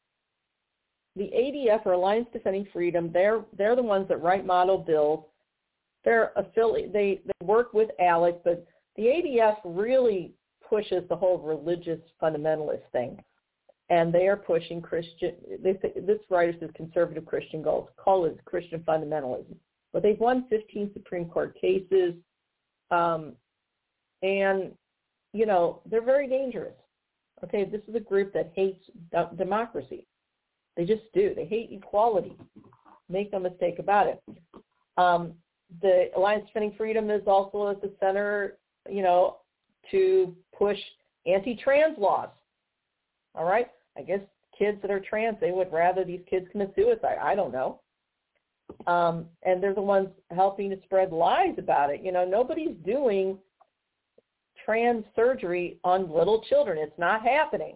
the A D F, or Alliance Defending Freedom, they're they're the ones that write model bills. They're affiliate. They, they work with ALEC, but the A D F really pushes the whole religious fundamentalist thing, and they are pushing Christian. They, this writer says conservative Christian goals. Call it Christian fundamentalism. But they've won fifteen Supreme Court cases, um, and you know they're very dangerous. Okay, this is a group that hates d- democracy. They just do. They hate equality. Make no mistake about it. Um, the Alliance Defending Freedom is also at the center, you know, to push anti-trans laws. All right? I guess kids that are trans, they would rather these kids commit suicide. I don't know. Um, and they're the ones helping to spread lies about it. You know, nobody's doing trans surgery on little children. It's not happening.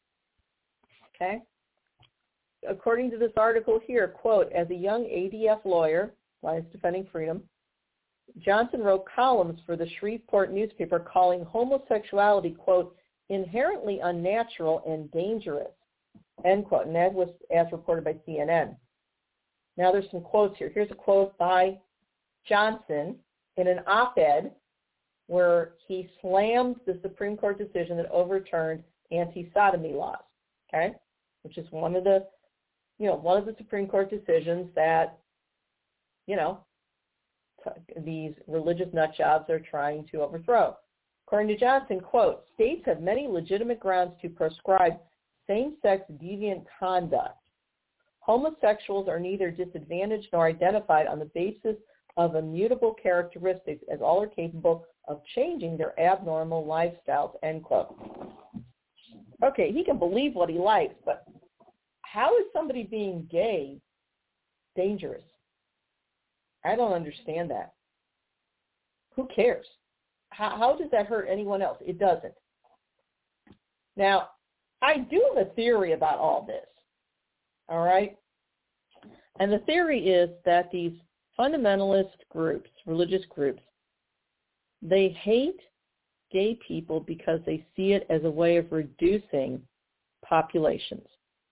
Okay? According to this article here, quote, as a young A D F lawyer, Alliance Defending Freedom, Johnson wrote columns for the Shreveport newspaper calling homosexuality, quote, inherently unnatural and dangerous, end quote. And that was as reported by C N N. Now there's some quotes here. Here's a quote by Johnson in an op-ed where he slammed the Supreme Court decision that overturned anti-sodomy laws, okay, which is one of the, you know, one of the Supreme Court decisions that, you know, t- these religious nutjobs are trying to overthrow. According to Johnson, quote, states have many legitimate grounds to prescribe same-sex deviant conduct. Homosexuals are neither disadvantaged nor identified on the basis of immutable characteristics, as all are capable of changing their abnormal lifestyles, end quote. Okay, he can believe what he likes, but how is somebody being gay dangerous? I don't understand that. Who cares? How, how does that hurt anyone else? It doesn't. Now, I do have a theory about all this, all right? And the theory is that these fundamentalist groups, religious groups, they hate gay people because they see it as a way of reducing populations.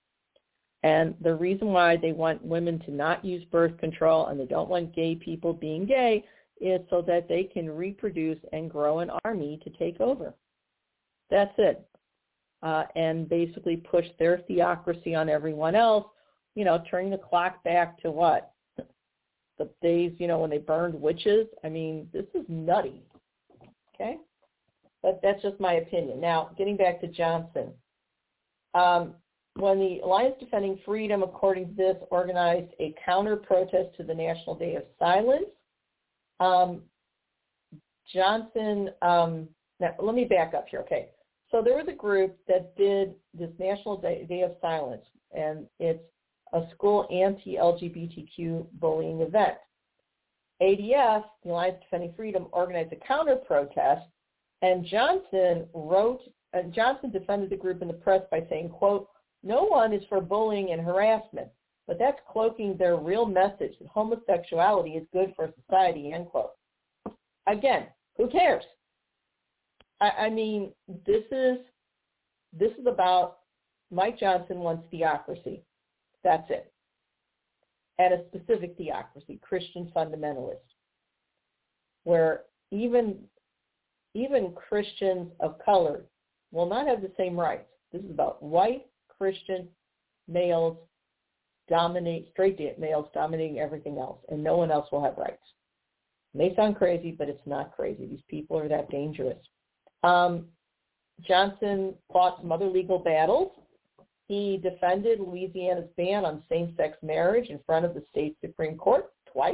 And the reason why they want women to not use birth control and they don't want gay people being gay is so that they can reproduce and grow an army to take over. That's it. Uh, and basically push their theocracy on everyone else, you know, turning the clock back to what? The days, you know, when they burned witches. I mean, this is nutty. Okay? But that's just my opinion. Now, getting back to Johnson. Um, when the Alliance Defending Freedom, according to this, organized a counter-protest to the National Day of Silence, um, Johnson, um, now, let me back up here, okay. So there was a group that did this National Day, Day of Silence, and it's a school anti-L G B T Q bullying event. A D F, the Alliance Defending Freedom, organized a counter-protest, and Johnson wrote, uh, Johnson defended the group in the press by saying, quote, no one is for bullying and harassment, but that's cloaking their real message that homosexuality is good for society, end quote. Again, who cares? I, I mean, this is this is about Mike Johnson wants theocracy. That's it. And a specific theocracy, Christian fundamentalist, where even even Christians of color will not have the same rights. This is about white Christian males dominate, straight males dominating everything else, and no one else will have rights. It may sound crazy, but it's not crazy. These people are that dangerous. Um, Johnson fought some other legal battles. He defended Louisiana's ban on same-sex marriage in front of the state Supreme Court twice.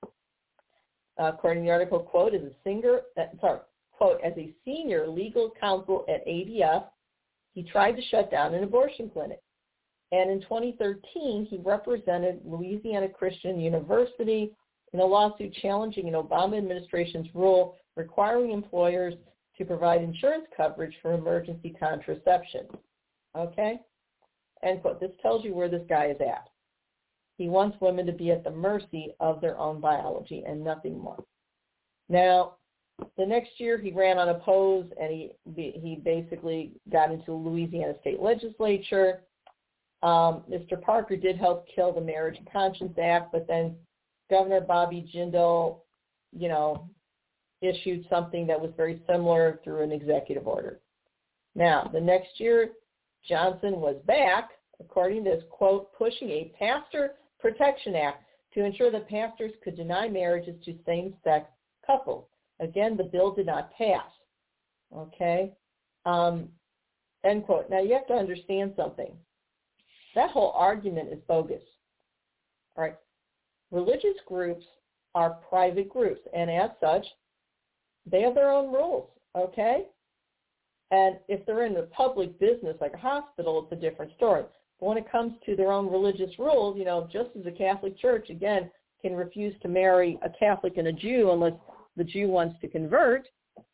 Uh, according to the article, quote, as a singer, uh, sorry, quote, as a senior legal counsel at A D F, he tried to shut down an abortion clinic. And in twenty thirteen, he represented Louisiana Christian University in a lawsuit challenging an Obama administration's rule requiring employers to provide insurance coverage for emergency contraception. Okay? End quote. This tells you where this guy is at. He wants women to be at the mercy of their own biology and nothing more. Now, the next year he ran unopposed, and he he basically got into the Louisiana State Legislature. Um, Mister Parker did help kill the Marriage and Conscience Act, but then Governor Bobby Jindal, you know, issued something that was very similar through an executive order. Now, the next year, Johnson was back, according to this, quote, pushing a Pastor Protection Act to ensure that pastors could deny marriages to same-sex couples. Again, the bill did not pass, okay? Um, end quote. Now, you have to understand something. That whole argument is bogus, all right? Religious groups are private groups, and as such, they have their own rules, okay? And if they're in a public business like a hospital, it's a different story. But when it comes to their own religious rules, you know, just as a Catholic church, again, can refuse to marry a Catholic and a Jew unless the Jew wants to convert,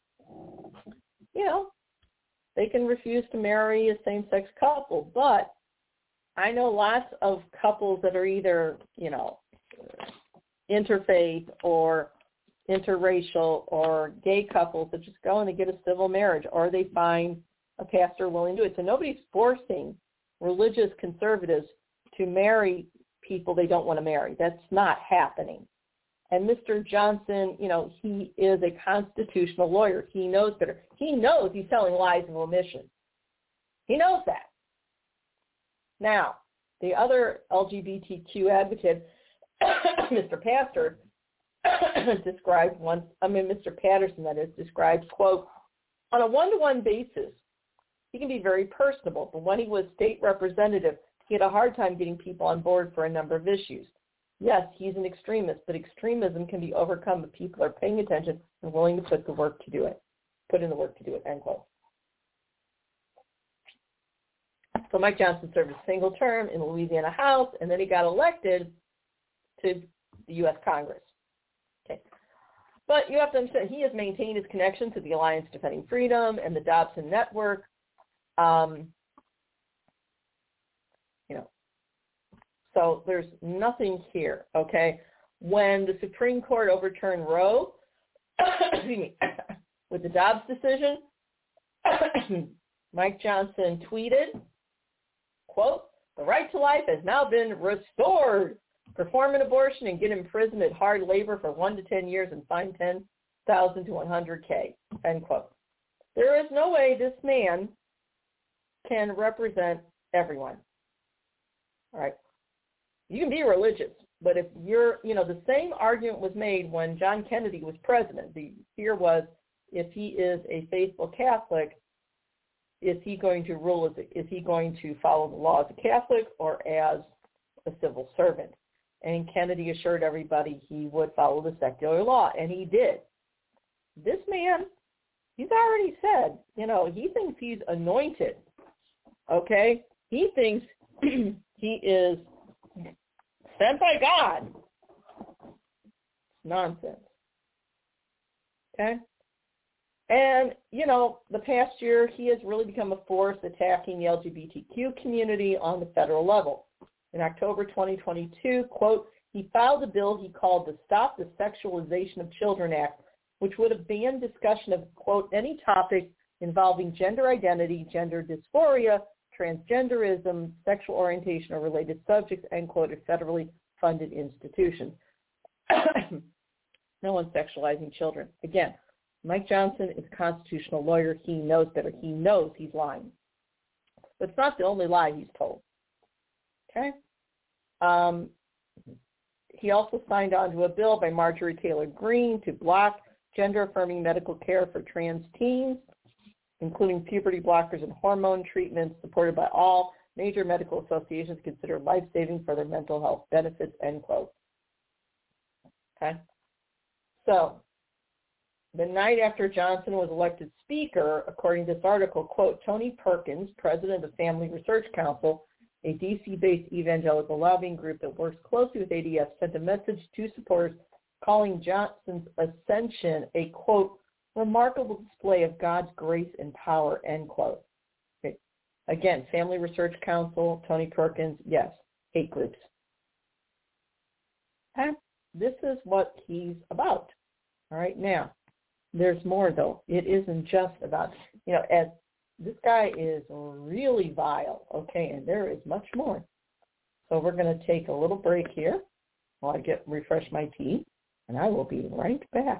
you know, they can refuse to marry a same-sex couple. But I know lots of couples that are either, you know, interfaith or interracial or gay couples that just go and they get a civil marriage, or they find a pastor willing to do it. So nobody's forcing religious conservatives to marry people they don't want to marry. That's not happening. And Mister Johnson, you know, he is a constitutional lawyer. He knows better. He knows he's telling lies of omission. He knows that. Now, the other L G B T Q advocate, Mister Pastor, described once, I mean, Mister Patterson, that is, described, quote, on a one-to-one basis, he can be very personable, but when he was state representative, he had a hard time getting people on board for a number of issues. Yes, he's an extremist, but extremism can be overcome if people are paying attention and willing to put the work to do it, put in the work to do it, end quote. So Mike Johnson served a single term in the Louisiana House, and then he got elected to the U S Congress. Okay. But you have to understand, he has maintained his connection to the Alliance Defending Freedom and the Dobson Network. Um, you know, so there's nothing here, okay? When the Supreme Court overturned Roe, excuse me, with the Dobbs decision, Mike Johnson tweeted, quote, the right to life has now been restored. Perform an abortion and get imprisoned at hard labor for one to ten years and fine ten thousand to one hundred K, end quote. There is no way this man can represent everyone. All right. You can be religious, but if you're, you know, the same argument was made when John Kennedy was president. The fear was, if he is a faithful Catholic, is he going to rule as a, is he going to follow the law as a Catholic or as a civil servant? And Kennedy assured everybody he would follow the secular law, and he did. This man, he's already said, you know, he thinks he's anointed, okay? He thinks he is sent by God. Nonsense, okay? And, you know, the past year, he has really become a force attacking the L G B T Q community on the federal level. In October twenty twenty-two, quote, he filed a bill he called the Stop the Sexualization of Children Act, which would have banned discussion of, quote, any topic involving gender identity, gender dysphoria, transgenderism, sexual orientation, or related subjects, end quote, at federally funded institutions. No one's sexualizing children. Again, Mike Johnson is a constitutional lawyer. He knows better. He knows he's lying. But it's not the only lie he's told. Okay? Um, he also signed on to a bill by Marjorie Taylor Greene to block gender-affirming medical care for trans teens, including puberty blockers and hormone treatments supported by all major medical associations considered life-saving for their mental health benefits, end quote. Okay? So, the night after Johnson was elected speaker, according to this article, quote, Tony Perkins, president of Family Research Council, a D C-based evangelical lobbying group that works closely with A D F, sent a message to supporters calling Johnson's ascension a, quote, remarkable display of God's grace and power, end quote. Okay. Again, Family Research Council, Tony Perkins, yes, hate groups. Okay? This is what he's about. All right, now, there's more, though. It isn't just about, you know, as this guy is really vile, okay, and there is much more. So we're going to take a little break here while I get refresh my tea, and I will be right back.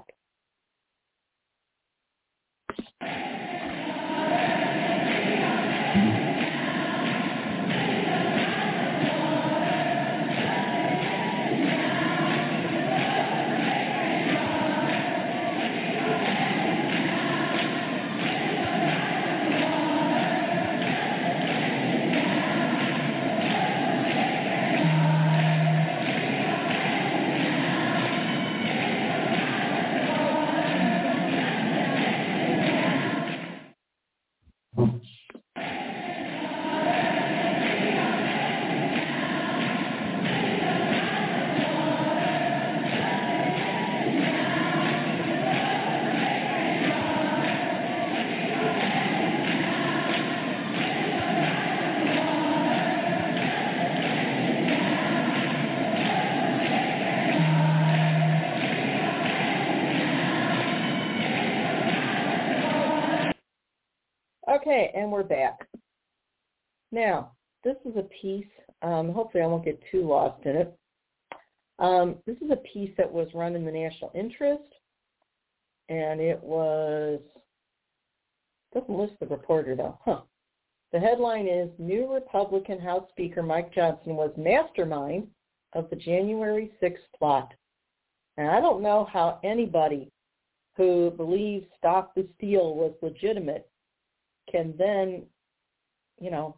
Okay, and we're back. Now, this is a piece, um, hopefully I won't get too lost in it. Um, this is a piece that was run in the National Interest, and it was, doesn't list the reporter though, huh. The headline is, New Republican House Speaker Mike Johnson was mastermind of the January sixth plot. And I don't know how anybody who believes Stop the Steal was legitimate can then, you know,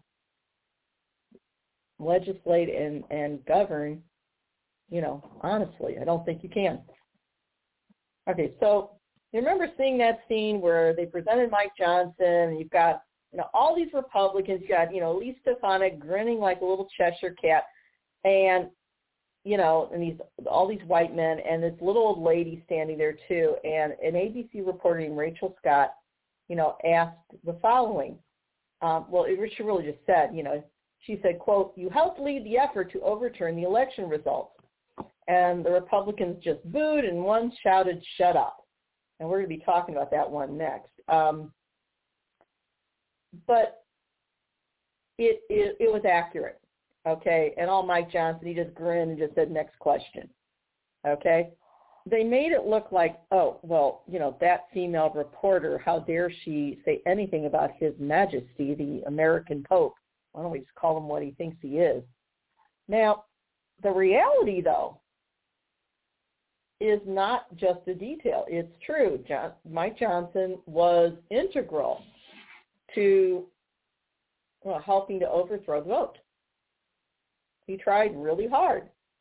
legislate and, and govern, you know, honestly. I don't think you can. Okay, so you remember seeing that scene where they presented Mike Johnson, and you've got, you know, all these Republicans, you got, you know, Lee Stefanik grinning like a little Cheshire cat, and, you know, and these all these white men, and this little old lady standing there too, and an A B C reporter named Rachel Scott, you know, asked the following. Um, well, it, she really just said, you know, she said, quote, "You helped lead the effort to overturn the election results." And the Republicans just booed, and one shouted, "Shut up." And we're going to be talking about that one next. Um, but it, it it was accurate, okay? And all Mike Johnson, he just grinned and just said, "Next question," okay? They made it look like, oh, well, you know, that female reporter, how dare she say anything about His Majesty, the American Pope? Why don't we just call him what he thinks he is? Now, the reality, though, is not just a detail. It's true. John, Mike Johnson was integral to well, helping to overthrow the vote. He tried really hard.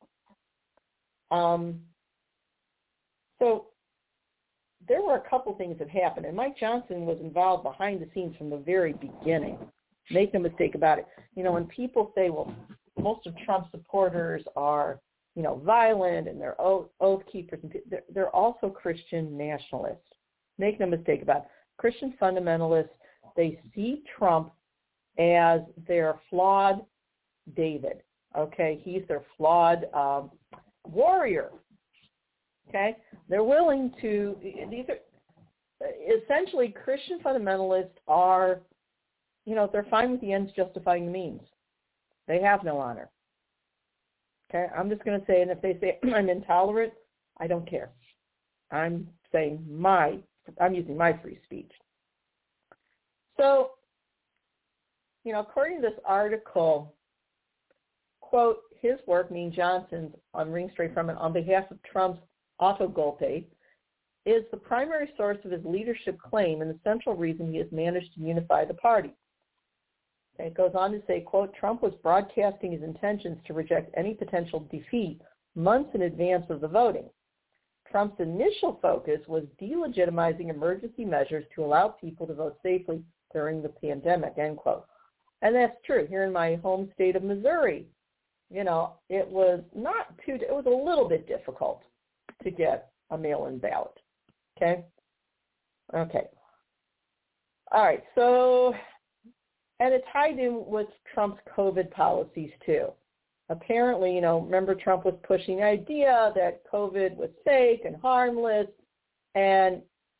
Um, so there were a couple things that happened, and Mike Johnson was involved behind the scenes from the very beginning. Make no mistake about it. You know, when people say, well, most of Trump's supporters are, you know, violent and they're oath, oath keepers, and they're, they're also Christian nationalists. Make no mistake about it. Christian fundamentalists, they see Trump as their flawed David, okay? He's their flawed um, warrior, okay? They're willing to, these are, essentially Christian fundamentalists are, you know, they're fine with the ends justifying the means. They have no honor. Okay, I'm just going to say, and if they say I'm intolerant, I don't care. I'm saying my, I'm using my free speech. So, you know, according to this article, quote, his work, meaning Johnson's, on Ring Straight From It, on behalf of Trump's autogolpe, is the primary source of his leadership claim and the central reason he has managed to unify the party. And it goes on to say, quote, Trump was broadcasting his intentions to reject any potential defeat months in advance of the voting. Trump's initial focus was delegitimizing emergency measures to allow people to vote safely during the pandemic, end quote. And that's true. Here in my home state of Missouri, you know, it was not too, it was a little bit difficult to get a mail-in ballot, okay? Okay. All right, so... And it tied in with Trump's COVID policies, too. apparently, you know, remember Trump was pushing the idea that COVID was fake and harmless, and,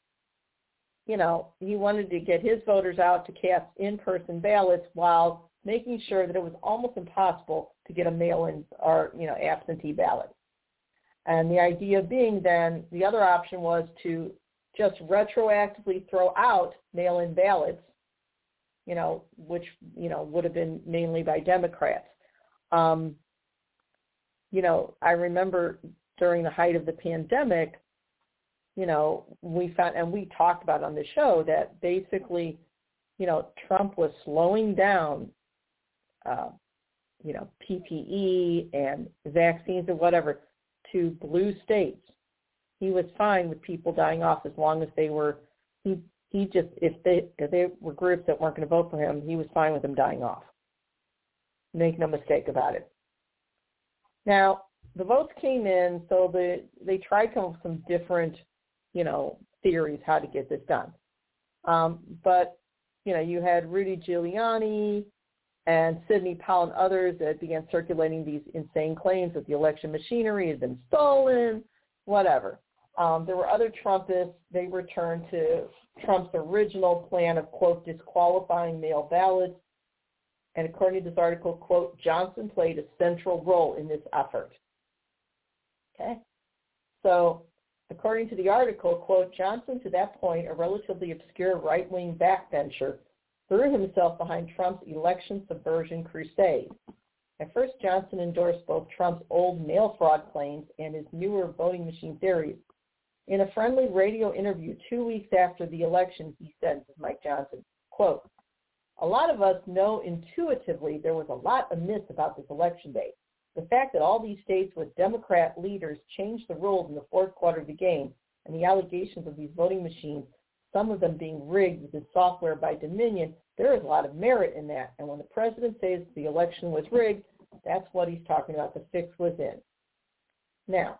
you know, he wanted to get his voters out to cast in-person ballots while making sure that it was almost impossible to get a mail-in or, you know, absentee ballot. And the idea being then the other option was to just retroactively throw out mail-in ballots, you know, which, you know, would have been mainly by Democrats. Um, you know, I remember during the height of the pandemic, you know, we found, and we talked about on the show, that basically, you know, Trump was slowing down, uh, you know, P P E and vaccines or whatever to blue states. He was fine with people dying off as long as they were, he he just, if they if they were groups that weren't going to vote for him, he was fine with them dying off. Make no mistake about it. Now, the votes came in, so the, they tried to come up with some different, you know, theories how to get this done. Um, but, you know, you had Rudy Giuliani and Sidney Powell and others that began circulating these insane claims that the election machinery had been stolen, whatever. Um, there were other Trumpists. They returned to Trump's original plan of, quote, disqualifying mail ballots. And according to this article, quote, Johnson played a central role in this effort. Okay? So according to the article, quote, Johnson, to that point, a relatively obscure right-wing backbencher, threw himself behind Trump's election subversion crusade. At first, Johnson endorsed both Trump's old mail fraud claims and his newer voting machine theories. In a friendly radio interview two weeks after the election, he said, this is Mike Johnson, quote, a lot of us know intuitively there was a lot amiss about this election day. The fact that all these states with Democrat leaders changed the rules in the fourth quarter of the game, and the allegations of these voting machines, some of them being rigged with the software by Dominion, there is a lot of merit in that. And when the president says the election was rigged, that's what he's talking about. The fix was in. Now,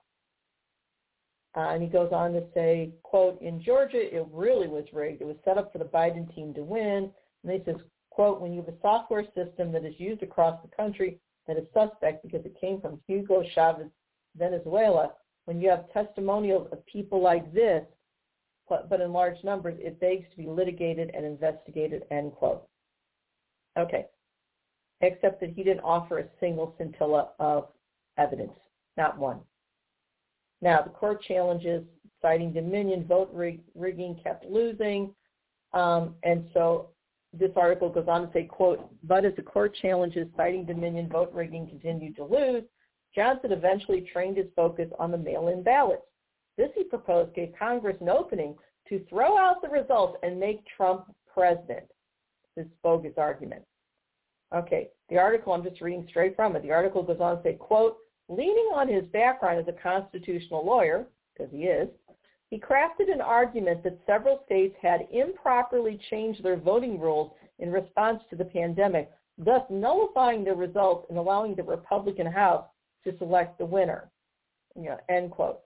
uh, and he goes on to say, quote, in Georgia, it really was rigged. It was set up for the Biden team to win. And he says, quote, when you have a software system that is used across the country that is suspect because it came from Hugo Chavez, Venezuela, when you have testimonials of people like this, but, but in large numbers, it begs to be litigated and investigated, end quote. Okay, except that he didn't offer a single scintilla of evidence, not one. Now, the court challenges citing Dominion vote rig- rigging kept losing, um, and so this article goes on to say, quote, but as the court challenges citing Dominion vote rigging continued to lose, Johnson eventually trained his focus on the mail-in ballots. This, he proposed, gave Congress an opening to throw out the results and make Trump president. This bogus argument. Okay, the article, I'm just reading straight from it. The article goes on to say, quote, leaning on his background as a constitutional lawyer, because he is, he crafted an argument that several states had improperly changed their voting rules in response to the pandemic, thus nullifying the results and allowing the Republican House to select the winner. You know, end quote.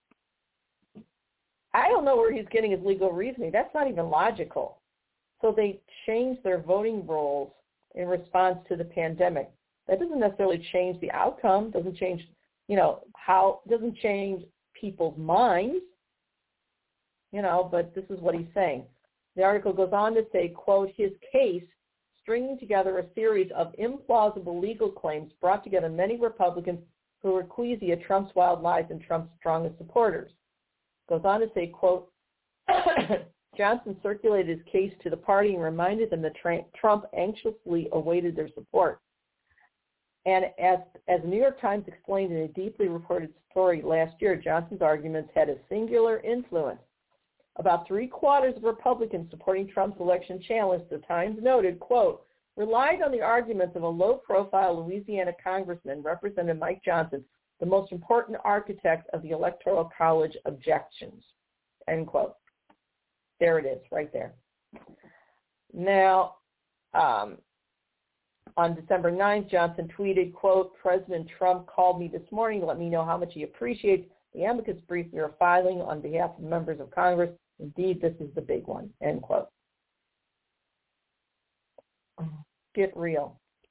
I don't know where he's getting his legal reasoning. That's not even logical. So they changed their voting rules in response to the pandemic. That doesn't necessarily change the outcome, doesn't change, you know, how, doesn't change people's minds. You know, but this is what he's saying. The article goes on to say, quote, his case, stringing together a series of implausible legal claims, brought together many Republicans who were queasy at Trump's wild lies and Trump's strongest supporters. Goes on to say, quote, Johnson circulated his case to the party and reminded them that Trump anxiously awaited their support. And as, as the New York Times explained in a deeply reported story last year, Johnson's arguments had a singular influence. About three-quarters of Republicans supporting Trump's election challenge, the Times noted, quote, relied on the arguments of a low-profile Louisiana congressman, Representative Mike Johnson, the most important architect of the Electoral College objections, end quote. There it is, right there. Now, um, on December ninth, Johnson tweeted, quote, President Trump called me this morning to let me know how much he appreciates the amicus brief we are filing on behalf of members of Congress. Indeed, this is the big one, end quote. Get real.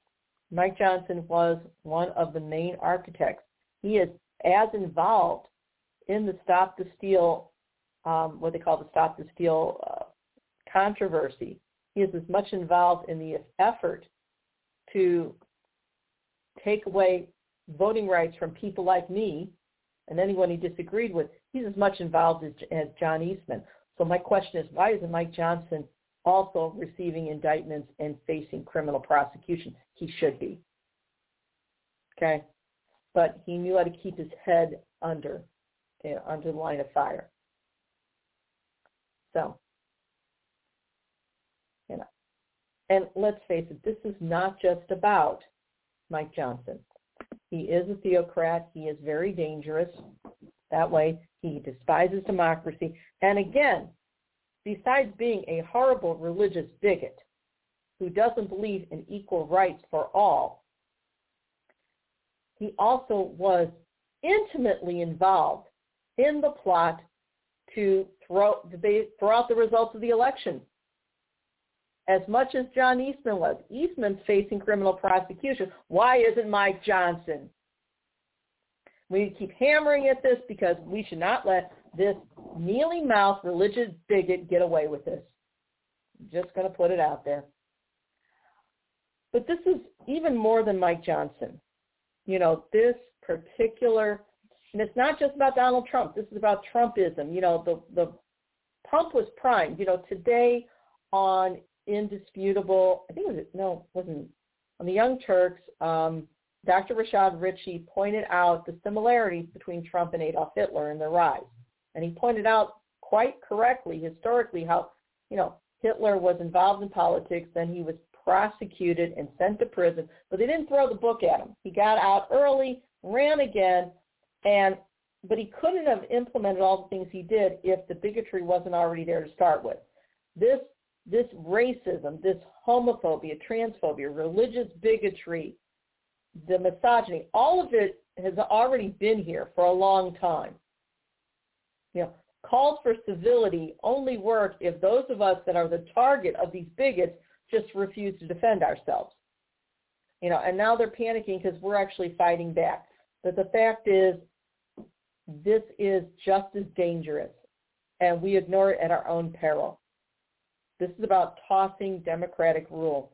Mike Johnson was one of the main architects. He is as involved in the Stop the Steal, um, what they call the Stop the Steal uh, controversy. He is as much involved in the effort to take away voting rights from people like me and anyone he disagreed with. He's as much involved as, as John Eastman. So my question is, why isn't Mike Johnson also receiving indictments and facing criminal prosecution? He should be. Okay? But he knew how to keep his head under, you know, under the line of fire. So, you know. And let's face it, this is not just about Mike Johnson. He is a theocrat. He is very dangerous. That way, he despises democracy. And again, besides being a horrible religious bigot who doesn't believe in equal rights for all, he also was intimately involved in the plot to throw, throw out the results of the election. As much as John Eastman was. Eastman's facing criminal prosecution. Why isn't Mike Johnson? We need to keep hammering at this because we should not let this mealy-mouthed religious bigot get away with this. I'm just going to put it out there. But this is even more than Mike Johnson. You know, this particular, and it's not just about Donald Trump. This is about Trumpism. You know, the, the pump was primed. You know, today on Indisputable, I think it was, no, it wasn't, on the Young Turks, um, Doctor Rashad Ritchie pointed out the similarities between Trump and Adolf Hitler and their rise. And he pointed out quite correctly, historically, how, you know, Hitler was involved in politics, then he was prosecuted and sent to prison, but they didn't throw the book at him. He got out early, ran again, and but he couldn't have implemented all the things he did if the bigotry wasn't already there to start with. This This racism, this homophobia, transphobia, religious bigotry, the misogyny, all of it has already been here for a long time. You know, calls for civility only work if those of us that are the target of these bigots just refuse to defend ourselves. You know, and now they're panicking because we're actually fighting back. But the fact is, this is just as dangerous, and we ignore it at our own peril. This is about tossing democratic rule.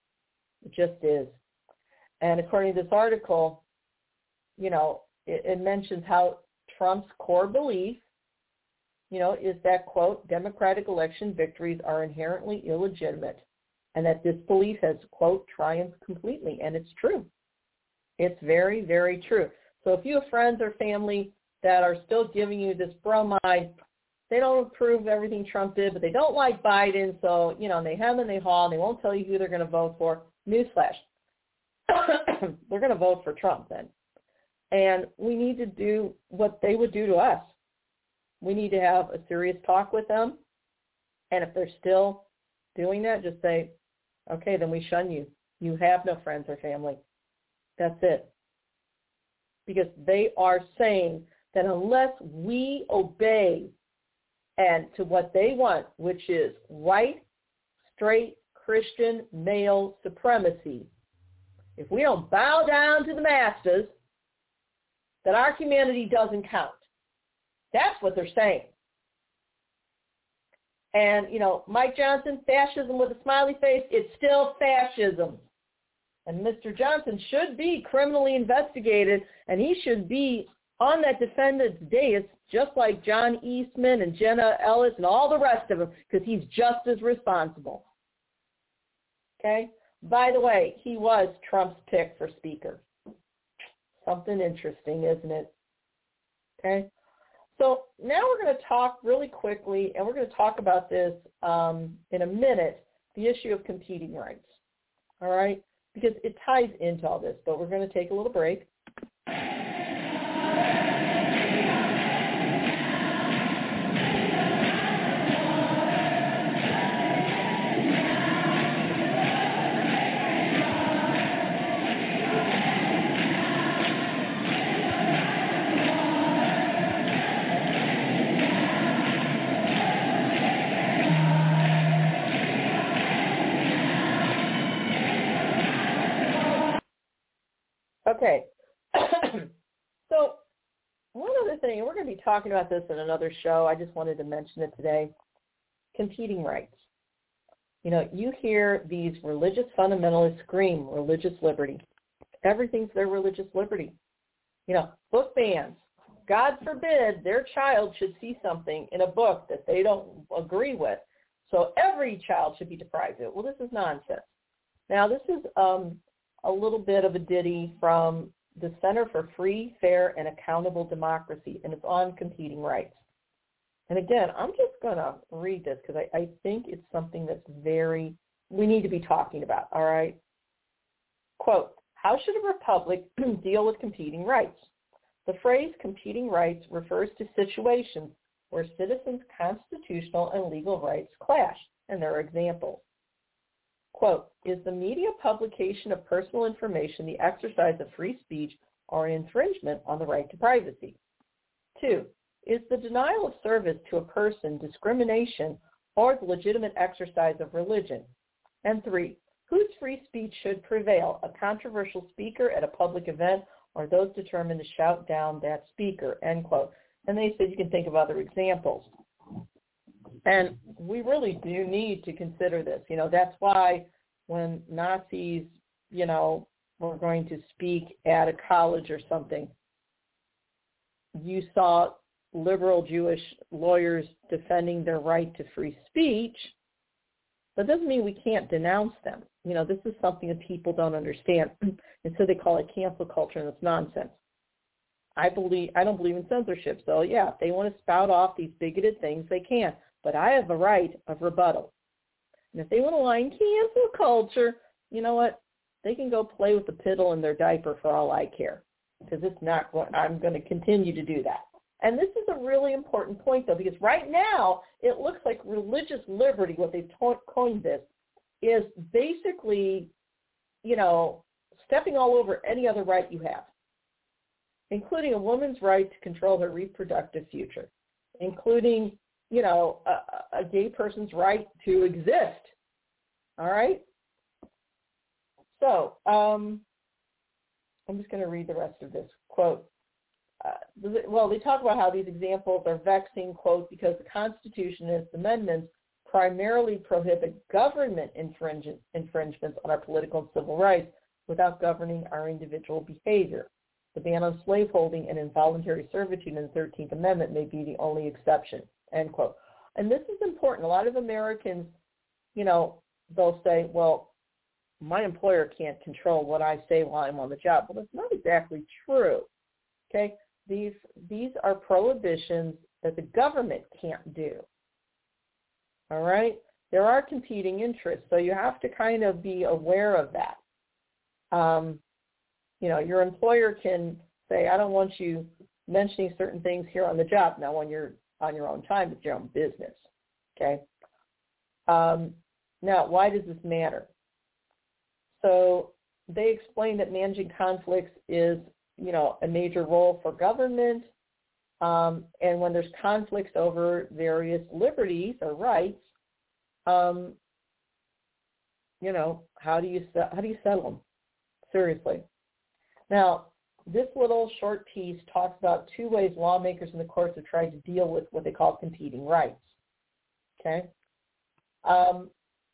It just is. And according to this article, you know, it, it mentions how Trump's core belief, you know, is that, quote, democratic election victories are inherently illegitimate, and that this belief has, quote, triumphed completely. And it's true. It's very, very true. So if you have friends or family that are still giving you this bromide, they don't approve of everything Trump did, but they don't like Biden, so, you know, they hem and they haw, and they won't tell you who they're going to vote for. Newsflash. They're going to vote for Trump then. And we need to do what they would do to us. We need to have a serious talk with them, and if they're still doing that, just say, okay, then we shun you. You have no friends or family. That's it. Because they are saying that unless we obey and to what they want, which is white, straight, Christian, male supremacy, if we don't bow down to the masses, that our humanity doesn't count. That's what they're saying. And, you know, Mike Johnson, fascism with a smiley face, it's still fascism. And Mister Johnson should be criminally investigated, and he should be on that defendant's dais just like John Eastman and Jenna Ellis and all the rest of them, because he's just as responsible. Okay? By the way, he was Trump's pick for speaker. Something interesting, isn't it? Okay? So now we're going to talk really quickly, and we're going to talk about this um, in a minute, the issue of competing rights. All right? Because it ties into all this, but we're going to take a little break. Okay. So one other thing, and we're going to be talking about this in another show. I just wanted to mention it today. Competing rights. You know, you hear these religious fundamentalists scream religious liberty. Everything's their religious liberty. You know, book bans. God forbid their child should see something in a book that they don't agree with. So every child should be deprived of it. Well, this is nonsense. Now, this is um, a little bit of a ditty from the Center for Free, Fair, and Accountable Democracy, and it's on competing rights. And again, I'm just going to read this because I, I think it's something that's very, we need to be talking about, all right? Quote, how should a republic deal with competing rights? The phrase competing rights refers to situations where citizens' constitutional and legal rights clash, and there are examples. Quote, is the media publication of personal information the exercise of free speech or an infringement on the right to privacy? Two, is the denial of service to a person discrimination or the legitimate exercise of religion? And three, whose free speech should prevail, a controversial speaker at a public event or those determined to shout down that speaker, end quote. And they said you can think of other examples. And we really do need to consider this. You know, that's why when Nazis, you know, were going to speak at a college or something, you saw liberal Jewish lawyers defending their right to free speech. That doesn't mean we can't denounce them. You know, this is something that people don't understand. And so they call it cancel culture, and it's nonsense. I believe I don't believe in censorship. So, yeah, if they want to spout off these bigoted things, they can. But I have a right of rebuttal. And if they want to line cancel culture, you know what? They can go play with the piddle in their diaper for all I care, because it's not. I'm going to continue to do that. And this is a really important point, though, because right now it looks like religious liberty, what they've coined this, is basically, you know, stepping all over any other right you have, including a woman's right to control her reproductive future, including, you know, a, a gay person's right to exist. All right? So um, I'm just going to read the rest of this quote. Uh, well, they talk about how these examples are vexing, quote, because the Constitution and its amendments primarily prohibit government infringe- infringements on our political and civil rights without governing our individual behavior. The ban on slaveholding and involuntary servitude in the thirteenth Amendment may be the only exception, end quote. And this is important. A lot of Americans, you know, they'll say, well, my employer can't control what I say while I'm on the job. Well, that's not exactly true, okay? These, these are prohibitions that the government can't do, all right? There are competing interests, so you have to kind of be aware of that. Um, you know, your employer can say, I don't want you mentioning certain things here on the job. Now, when you're on your own time, it's your own business, okay? Um, now, why does this matter? So they explain that managing conflicts is, you know, a major role for government. Um, and when there's conflicts over various liberties or rights, um, you know, how do you how do you settle them? Seriously. Now, this little short piece talks about two ways lawmakers in the courts have tried to deal with what they call competing rights. Okay? Um,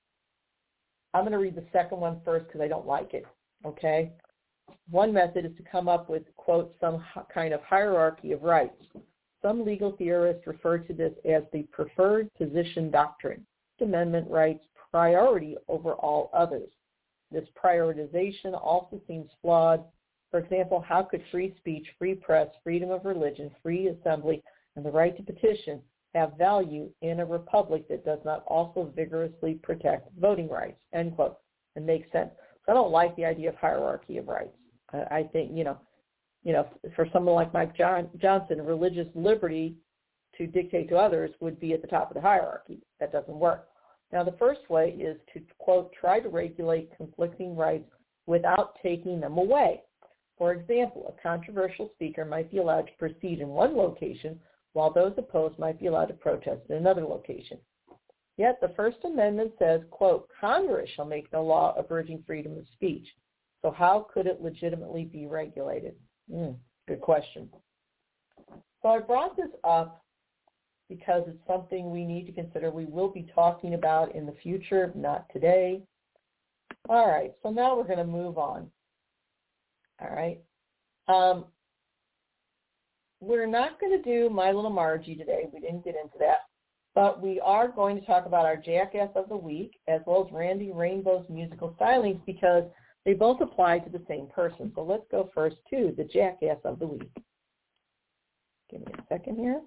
I'm going to read the second one first because I don't like it. Okay? One method is to come up with, quote, some kind of hierarchy of rights. Some legal theorists refer to this as the preferred position doctrine. Amendment rights priority over all others. This prioritization also seems flawed. For example, how could free speech, free press, freedom of religion, free assembly, and the right to petition have value in a republic that does not also vigorously protect voting rights, end quote. It makes sense. So I don't like the idea of hierarchy of rights. I, I think, you know, you know, for someone like Mike John, Johnson, religious liberty to dictate to others would be at the top of the hierarchy. That doesn't work. Now, the first way is to, quote, try to regulate conflicting rights without taking them away. For example, a controversial speaker might be allowed to proceed in one location while those opposed might be allowed to protest in another location. Yet the First Amendment says, quote, Congress shall make no law abridging freedom of speech. So how could it legitimately be regulated? Mm, good question. So I brought this up because it's something we need to consider. We will be talking about in the future, not today. All right, so now we're going to move on. All right. Um, we're not going to do My Little Margie today. We didn't get into that. But we are going to talk about our Jackass of the Week as well as Randy Rainbow's musical stylings because they both apply to the same person. So let's go first to the Jackass of the Week. Give me a second here.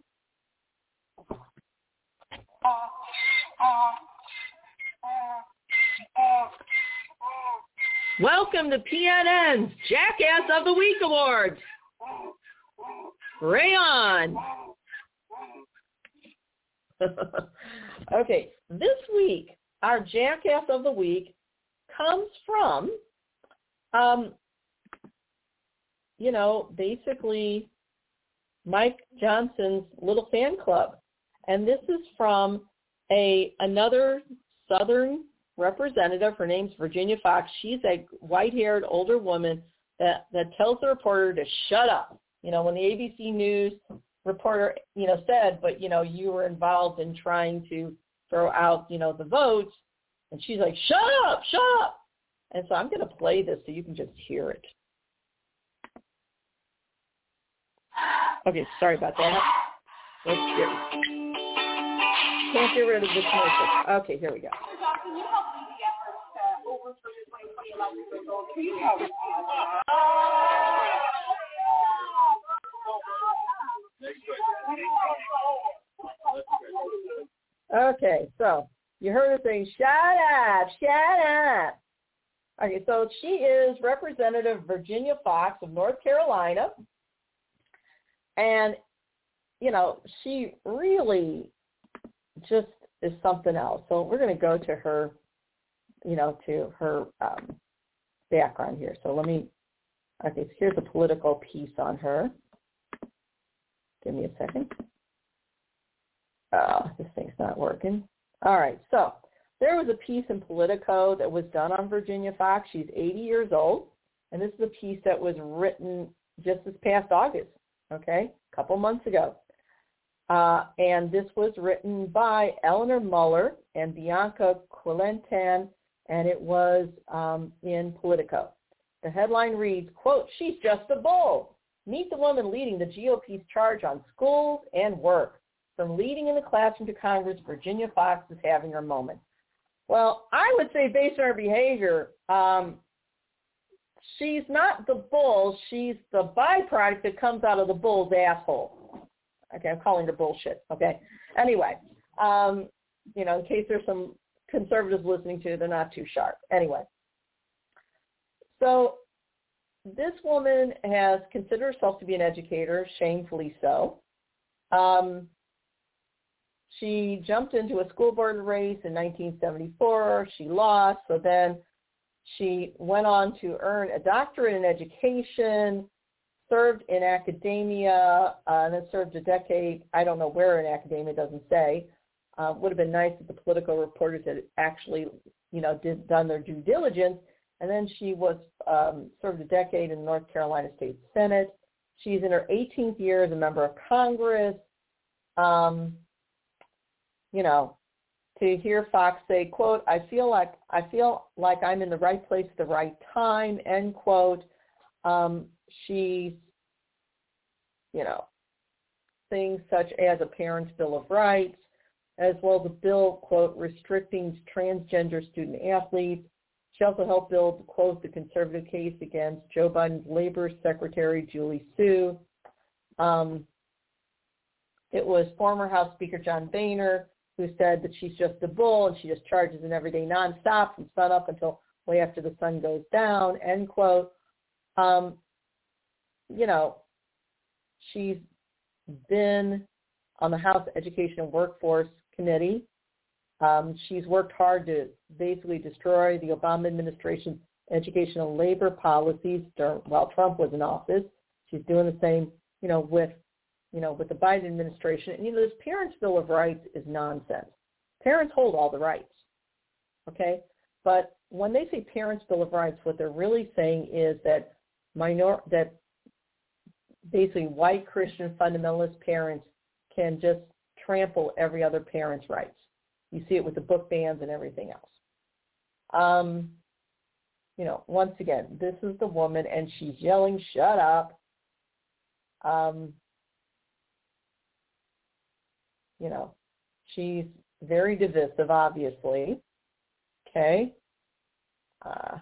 Welcome to P N N's Jackass of the Week Awards. Rayon. Okay, this week, our Jackass of the Week comes from, um, you know, basically Mike Johnson's little fan club. And this is from a another Southern representative. Her name's Virginia Fox. She's a white-haired older woman that, that tells the reporter to shut up. You know, when the A B C News reporter, you know, said, but, you know, you were involved in trying to throw out, you know, the votes. And she's like, shut up, shut up. And so I'm going to play this so you can just hear it. Okay, sorry about that. Let's get Can't get rid of this music. Okay, here we go. Can you help lead the efforts to overturn the twenty twenty election results? Can you help? Okay, so you heard her saying, shut up, shut up. Okay, so she is Representative Virginia Fox of North Carolina. And, you know, she really just is something else. So we're going to go to her, you know, to her um, background here. So let me, okay, so here's a political piece on her. Give me a second. Oh, this thing's not working. All right, so there was a piece in Politico that was done on Virginia Fox. She's eighty years old, and this is a piece that was written just this past August, okay, a couple months ago. Uh, and this was written by Eleanor Muller and Bianca Quilentan, and it was um, in Politico. The headline reads, quote, she's just a bull. Meet the woman leading the G O P's charge on schools and work. From leading in the classroom to Congress, Virginia Fox is having her moment. Well, I would say based on her behavior, um, she's not the bull. She's the byproduct that comes out of the bull's asshole. Okay, I'm calling her bullshit, okay? Anyway, um, you know, in case there's some conservatives listening to, they're not too sharp. Anyway, so this woman has considered herself to be an educator, shamefully so. Um, she jumped into a school board race in nineteen seventy-four. She lost, so then she went on to earn a doctorate in education, served in academia, uh, and then served a decade, I don't know where in academia, it doesn't say. Uh, would have been nice if the Politico reporters had actually, you know, did done their due diligence. And then she was um, served a decade in the North Carolina State Senate. She's in her eighteenth year as a member of Congress. Um, you know, to hear Fox say, quote, I feel like I feel like I'm in the right place at the right time, end quote. Um, she's, you know, things such as a Parents' Bill of Rights, as well as a bill, quote, restricting transgender student athletes. She also helped build, quote, the conservative case against Joe Biden's Labor Secretary, Julie Su. Um, it was former House Speaker John Boehner who said that she's just a bull and she just charges an everyday nonstop from sun up until way after the sun goes down, end quote. Um, you know, she's been on the House Education and Workforce Committee. Um, she's worked hard to basically destroy the Obama administration's educational and labor policies during, while Trump was in office. She's doing the same, you know, with, you know, with the Biden administration. And, you know, this Parents' Bill of Rights is nonsense. Parents hold all the rights, okay? But when they say Parents' Bill of Rights, what they're really saying is that minor that basically white Christian fundamentalist parents can just trample every other parent's rights. You see it with the book bans and everything else. Um, you know, once again, this is the woman, and she's yelling, "Shut up!" Um, you know, she's very divisive, obviously. Okay. Uh,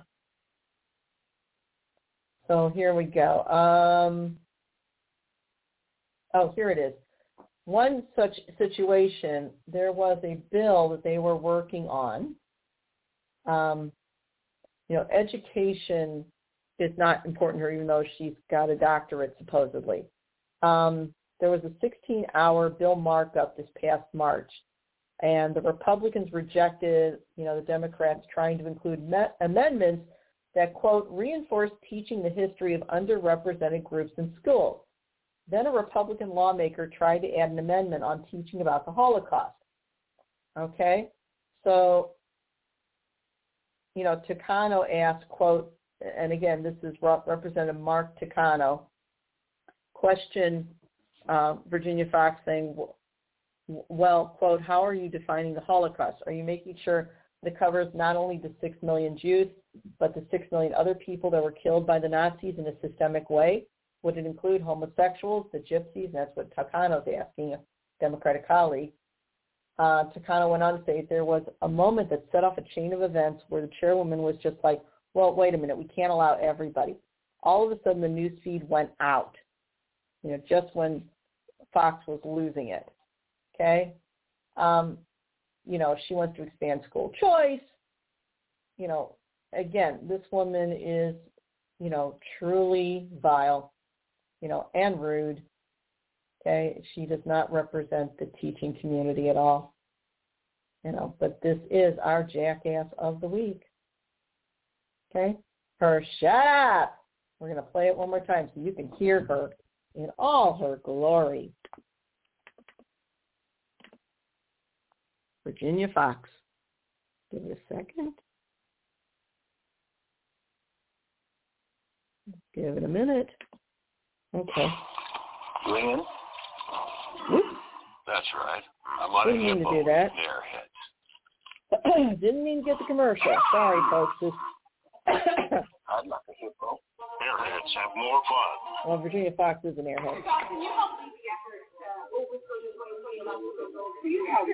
so here we go. Um, oh, here it is. One such situation, there was a bill that they were working on. Um, you know, education is not important to her, even though she's got a doctorate, supposedly. Um, there was a sixteen-hour bill markup this past March, and the Republicans rejected, you know, the Democrats trying to include me- amendments that, quote, reinforce teaching the history of underrepresented groups in schools. Then a Republican lawmaker tried to add an amendment on teaching about the Holocaust. Okay? So, you know, Takano asked, quote, and again, this is Representative Mark Takano, question uh, Virginia Foxx saying, well, quote, how are you defining the Holocaust? Are you making sure that it covers not only the six million Jews, but the six million other people that were killed by the Nazis in a systemic way? Would it include homosexuals, the gypsies? And that's what Takano's asking, a Democratic colleague. Uh, Takano went on to say there was a moment that set off a chain of events where the chairwoman was just like, well, wait a minute, we can't allow everybody. All of a sudden the news feed went out, you know, just when Fox was losing it. Okay? Um, you know, she wants to expand school choice. You know, again, this woman is, you know, truly vile, you know, and rude. Okay? She does not represent the teaching community at all. You know, but this is our jackass of the week. Okay? Her shut up. We're going to play it one more time so you can hear her in all her glory. Virginia Foxx. Give it a second. Give it a minute. Okay. Lynn? Whoops. That's right. I'm on Didn't a mean to hippo do that. airheads. Didn't mean to get the commercial. Sorry, folks. This I'd like a hippo. Airheads have more fun. well, Virginia Foxx is an airhead. Can you help lead the effort to overthrow the twenty twenty election results? Do you have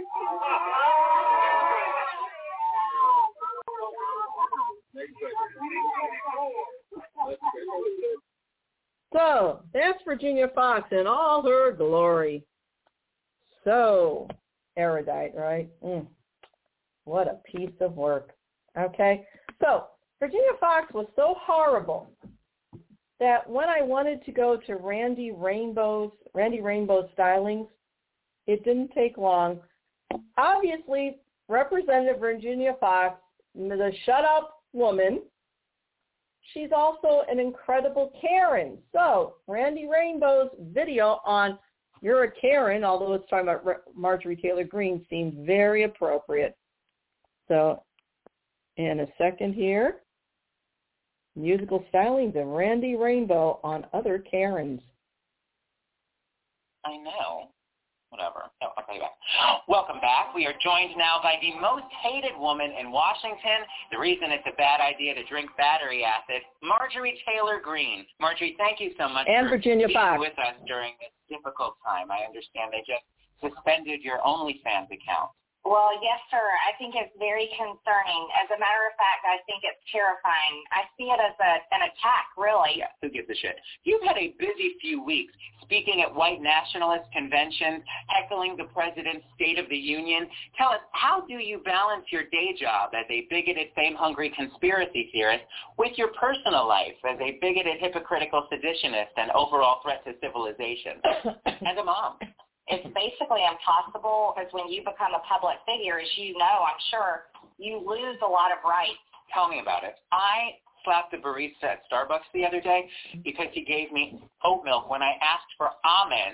So that's Virginia Foxx in all her glory. So erudite, right? Mm. What a piece of work. Okay. So Virginia Foxx was so horrible that when I wanted to go to Randy Rainbow's Randy Rainbow's stylings, it didn't take long. Obviously, Representative Virginia Foxx, the shut-up woman, she's also an incredible Karen. So Randy Rainbow's video on You're a Karen, although it's talking about Marjorie Taylor Greene, seemed very appropriate. So in a second here, musical stylings of Randy Rainbow on other Karens. I know. Whatever. Oh, I'll call you back. Welcome back. We are joined now by the most hated woman in Washington. The reason it's a bad idea to drink battery acid, Marjorie Taylor Greene. Marjorie, thank you so much and for Virginia being Foxx. with us during this difficult time. I understand they just suspended your OnlyFans account. Well, yes, sir. I think it's very concerning. As a matter of fact, I think it's terrifying. I see it as a, an attack, really. Yeah, who gives a shit? You've had a busy few weeks speaking at white nationalist conventions, heckling the president's State of the Union. Tell us, how do you balance your day job as a bigoted, fame-hungry conspiracy theorist with your personal life as a bigoted, hypocritical seditionist and overall threat to civilization and a mom? It's basically impossible because when you become a public figure, as you know, I'm sure, you lose a lot of rights. Tell me about it. I slapped the barista at Starbucks the other day because he gave me oat milk when I asked for almond,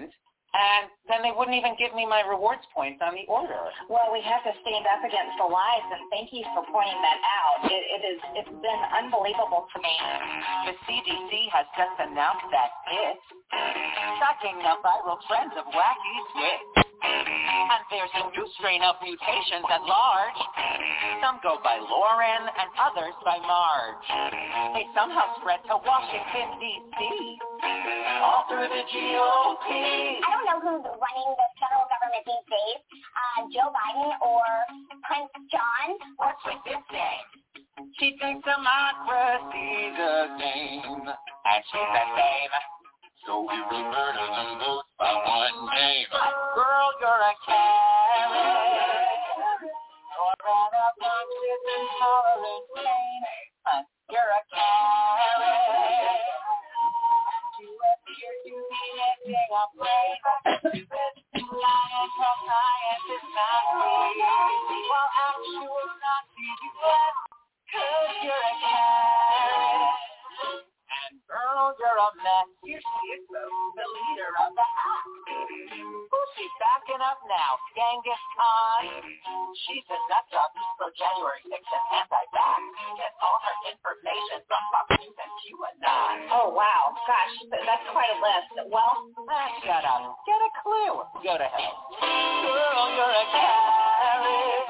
And then they wouldn't even give me my rewards points on the order. Well, we have to stand up against the lies, and thank you for pointing that out. It, it is, it's been unbelievable to me. The C D C has just announced that it's tracking the viral trends of wacky switch. And there's a new strain of mutations at large. Some go by Lauren and others by Marge. They somehow spread to Washington, D C All through the G O P. I don't know who's running the federal government these days, uh, Joe Biden or Prince John. What's with this name? She thinks democracy's a game, and she's the same. So we will murder them both by one name. Girl, you're a carrot. You're an obnoxious, intolerant pain. But you're a carrot. You appear to be missing a brain. Science of science is not real. While actual Nazis you get, 'cause you're a carrot. And girl, you're a mess. Here she is, the leader of the pack. Oh, she's backing up now. Genghis Khan. She's a nut job for January sixth and anti-vax. Gets all her information from Fox News and QAnon. Oh, wow. Gosh, that's quite a list. Well, Ah, shut up. Get a clue. Go to hell. Girl, you're a carrot.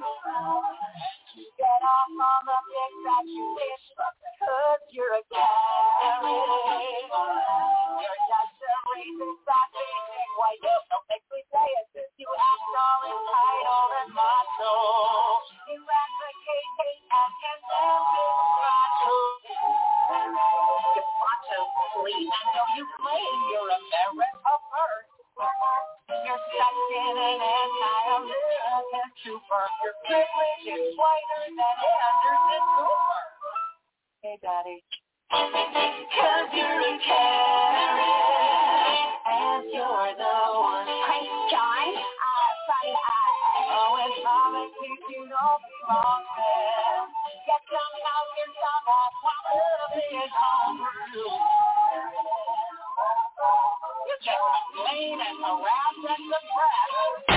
Get off on the things that you wish, because you're a carrot. You're just a racist, that basic white dude. Don't make me say it, since you act all entitled and macho. You advocate hate and condemn macho. you macho, please. And though you claim you're America first, you're stuck in an anti-American trooper. Your privilege is whiter than Anderson Cooper. Hey, Daddy. 'Cause you're a carrot, and you're the one. Prince John uh, from uh, Oh, in politics you don't belong there. Yet somehow you're somehow probably at home. You just complain and harass and suppress.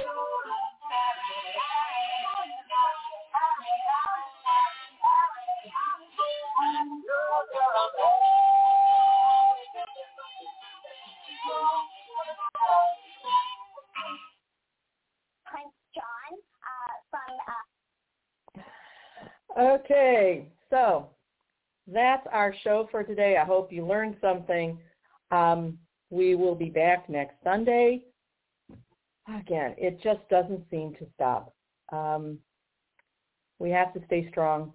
Prince John uh, from uh, Okay, so that's our show for today. I hope you learned something. Um, we will be back next Sunday. Again, it just doesn't seem to stop. Um, we have to stay strong,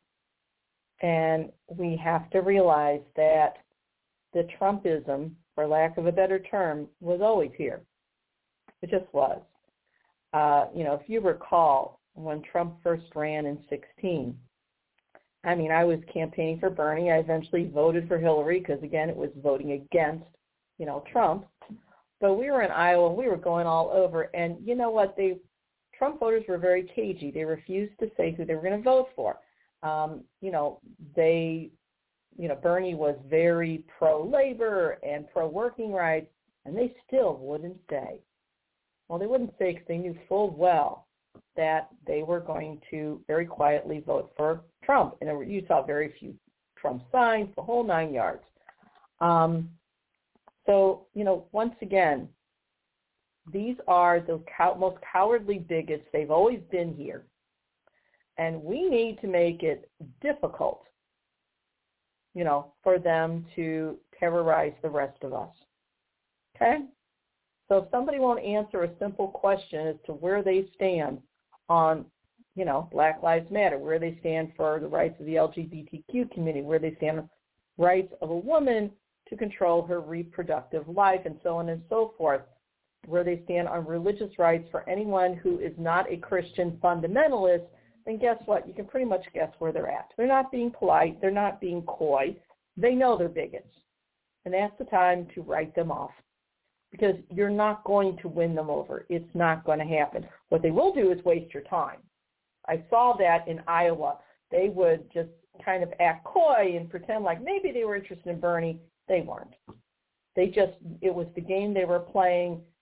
and we have to realize that the Trumpism, for lack of a better term, was always here. It just was. Uh, you know, if you recall, when Trump first ran in sixteen, I mean, I was campaigning for Bernie. I eventually voted for Hillary because, again, it was voting against, you know, Trump. But we were in Iowa, and we were going all over. And you know what? They Trump voters were very cagey. They refused to say who they were going to vote for. Um, you know, they, you know, Bernie was very pro-labor and pro-working rights, and they still wouldn't say. Well, they wouldn't say because they knew full well that they were going to very quietly vote for Trump. And there were, you saw very few Trump signs, the whole nine yards. Um, so, you know, once again, these are the cow- most cowardly bigots. They've always been here. And we need to make it difficult, you know, for them to terrorize the rest of us. Okay? So if somebody won't answer a simple question as to where they stand on, you know, Black Lives Matter, where they stand for the rights of the L G B T Q community, where they stand on rights of a woman to control her reproductive life, and so on and so forth, where they stand on religious rights for anyone who is not a Christian fundamentalist, then guess what? You can pretty much guess where they're at. They're not being polite. They're not being coy. They know they're bigots. And that's the time to write them off, because you're not going to win them over. It's not going to happen. What they will do is waste your time. I saw that in Iowa. They would just kind of act coy and pretend like maybe they were interested in Bernie. They weren't. They just, it was the game they were playing.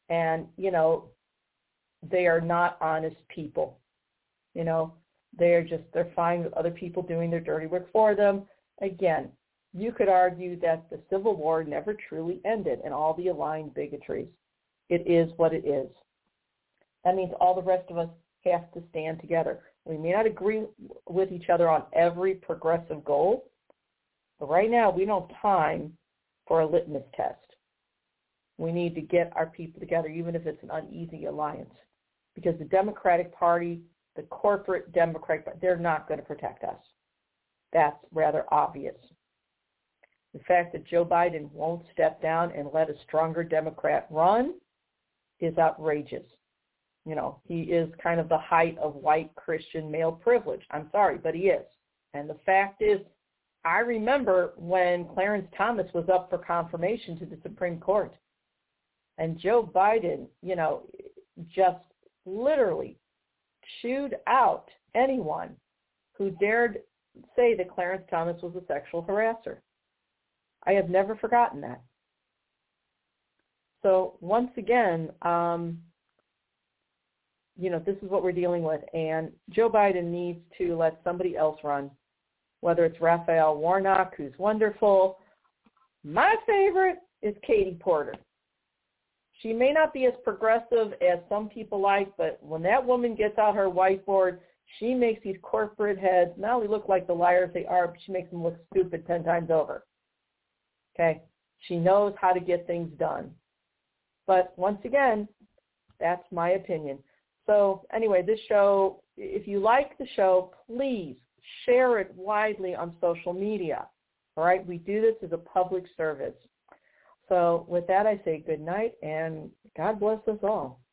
And, you know, they are not honest people. You know, they're just, they're fine with other people doing their dirty work for them. Again, you could argue that the Civil War never truly ended and all the aligned bigotries. It is what it is. That means all the rest of us have to stand together. We may not agree with each other on every progressive goal, but right now we don't have time for a litmus test. We need to get our people together, even if it's an uneasy alliance, because the Democratic Party, the corporate Democratic Party, they're not going to protect us. That's rather obvious. The fact that Joe Biden won't step down and let a stronger Democrat run is outrageous. You know, he is kind of the height of white Christian male privilege. I'm sorry, but he is. And the fact is, I remember when Clarence Thomas was up for confirmation to the Supreme Court. And Joe Biden, you know, just literally chewed out anyone who dared say that Clarence Thomas was a sexual harasser. I have never forgotten that. So once again, um, you know, this is what we're dealing with. And Joe Biden needs to let somebody else run, whether it's Raphael Warnock, who's wonderful. My favorite is Katie Porter. She may not be as progressive as some people like, but when that woman gets out her whiteboard, she makes these corporate heads not only look like the liars they are, but she makes them look stupid ten times over. Okay? She knows how to get things done. But once again, that's my opinion. So anyway, this show, if you like the show, please share it widely on social media. All right? We do this as a public service. So with that, I say good night, and God bless us all.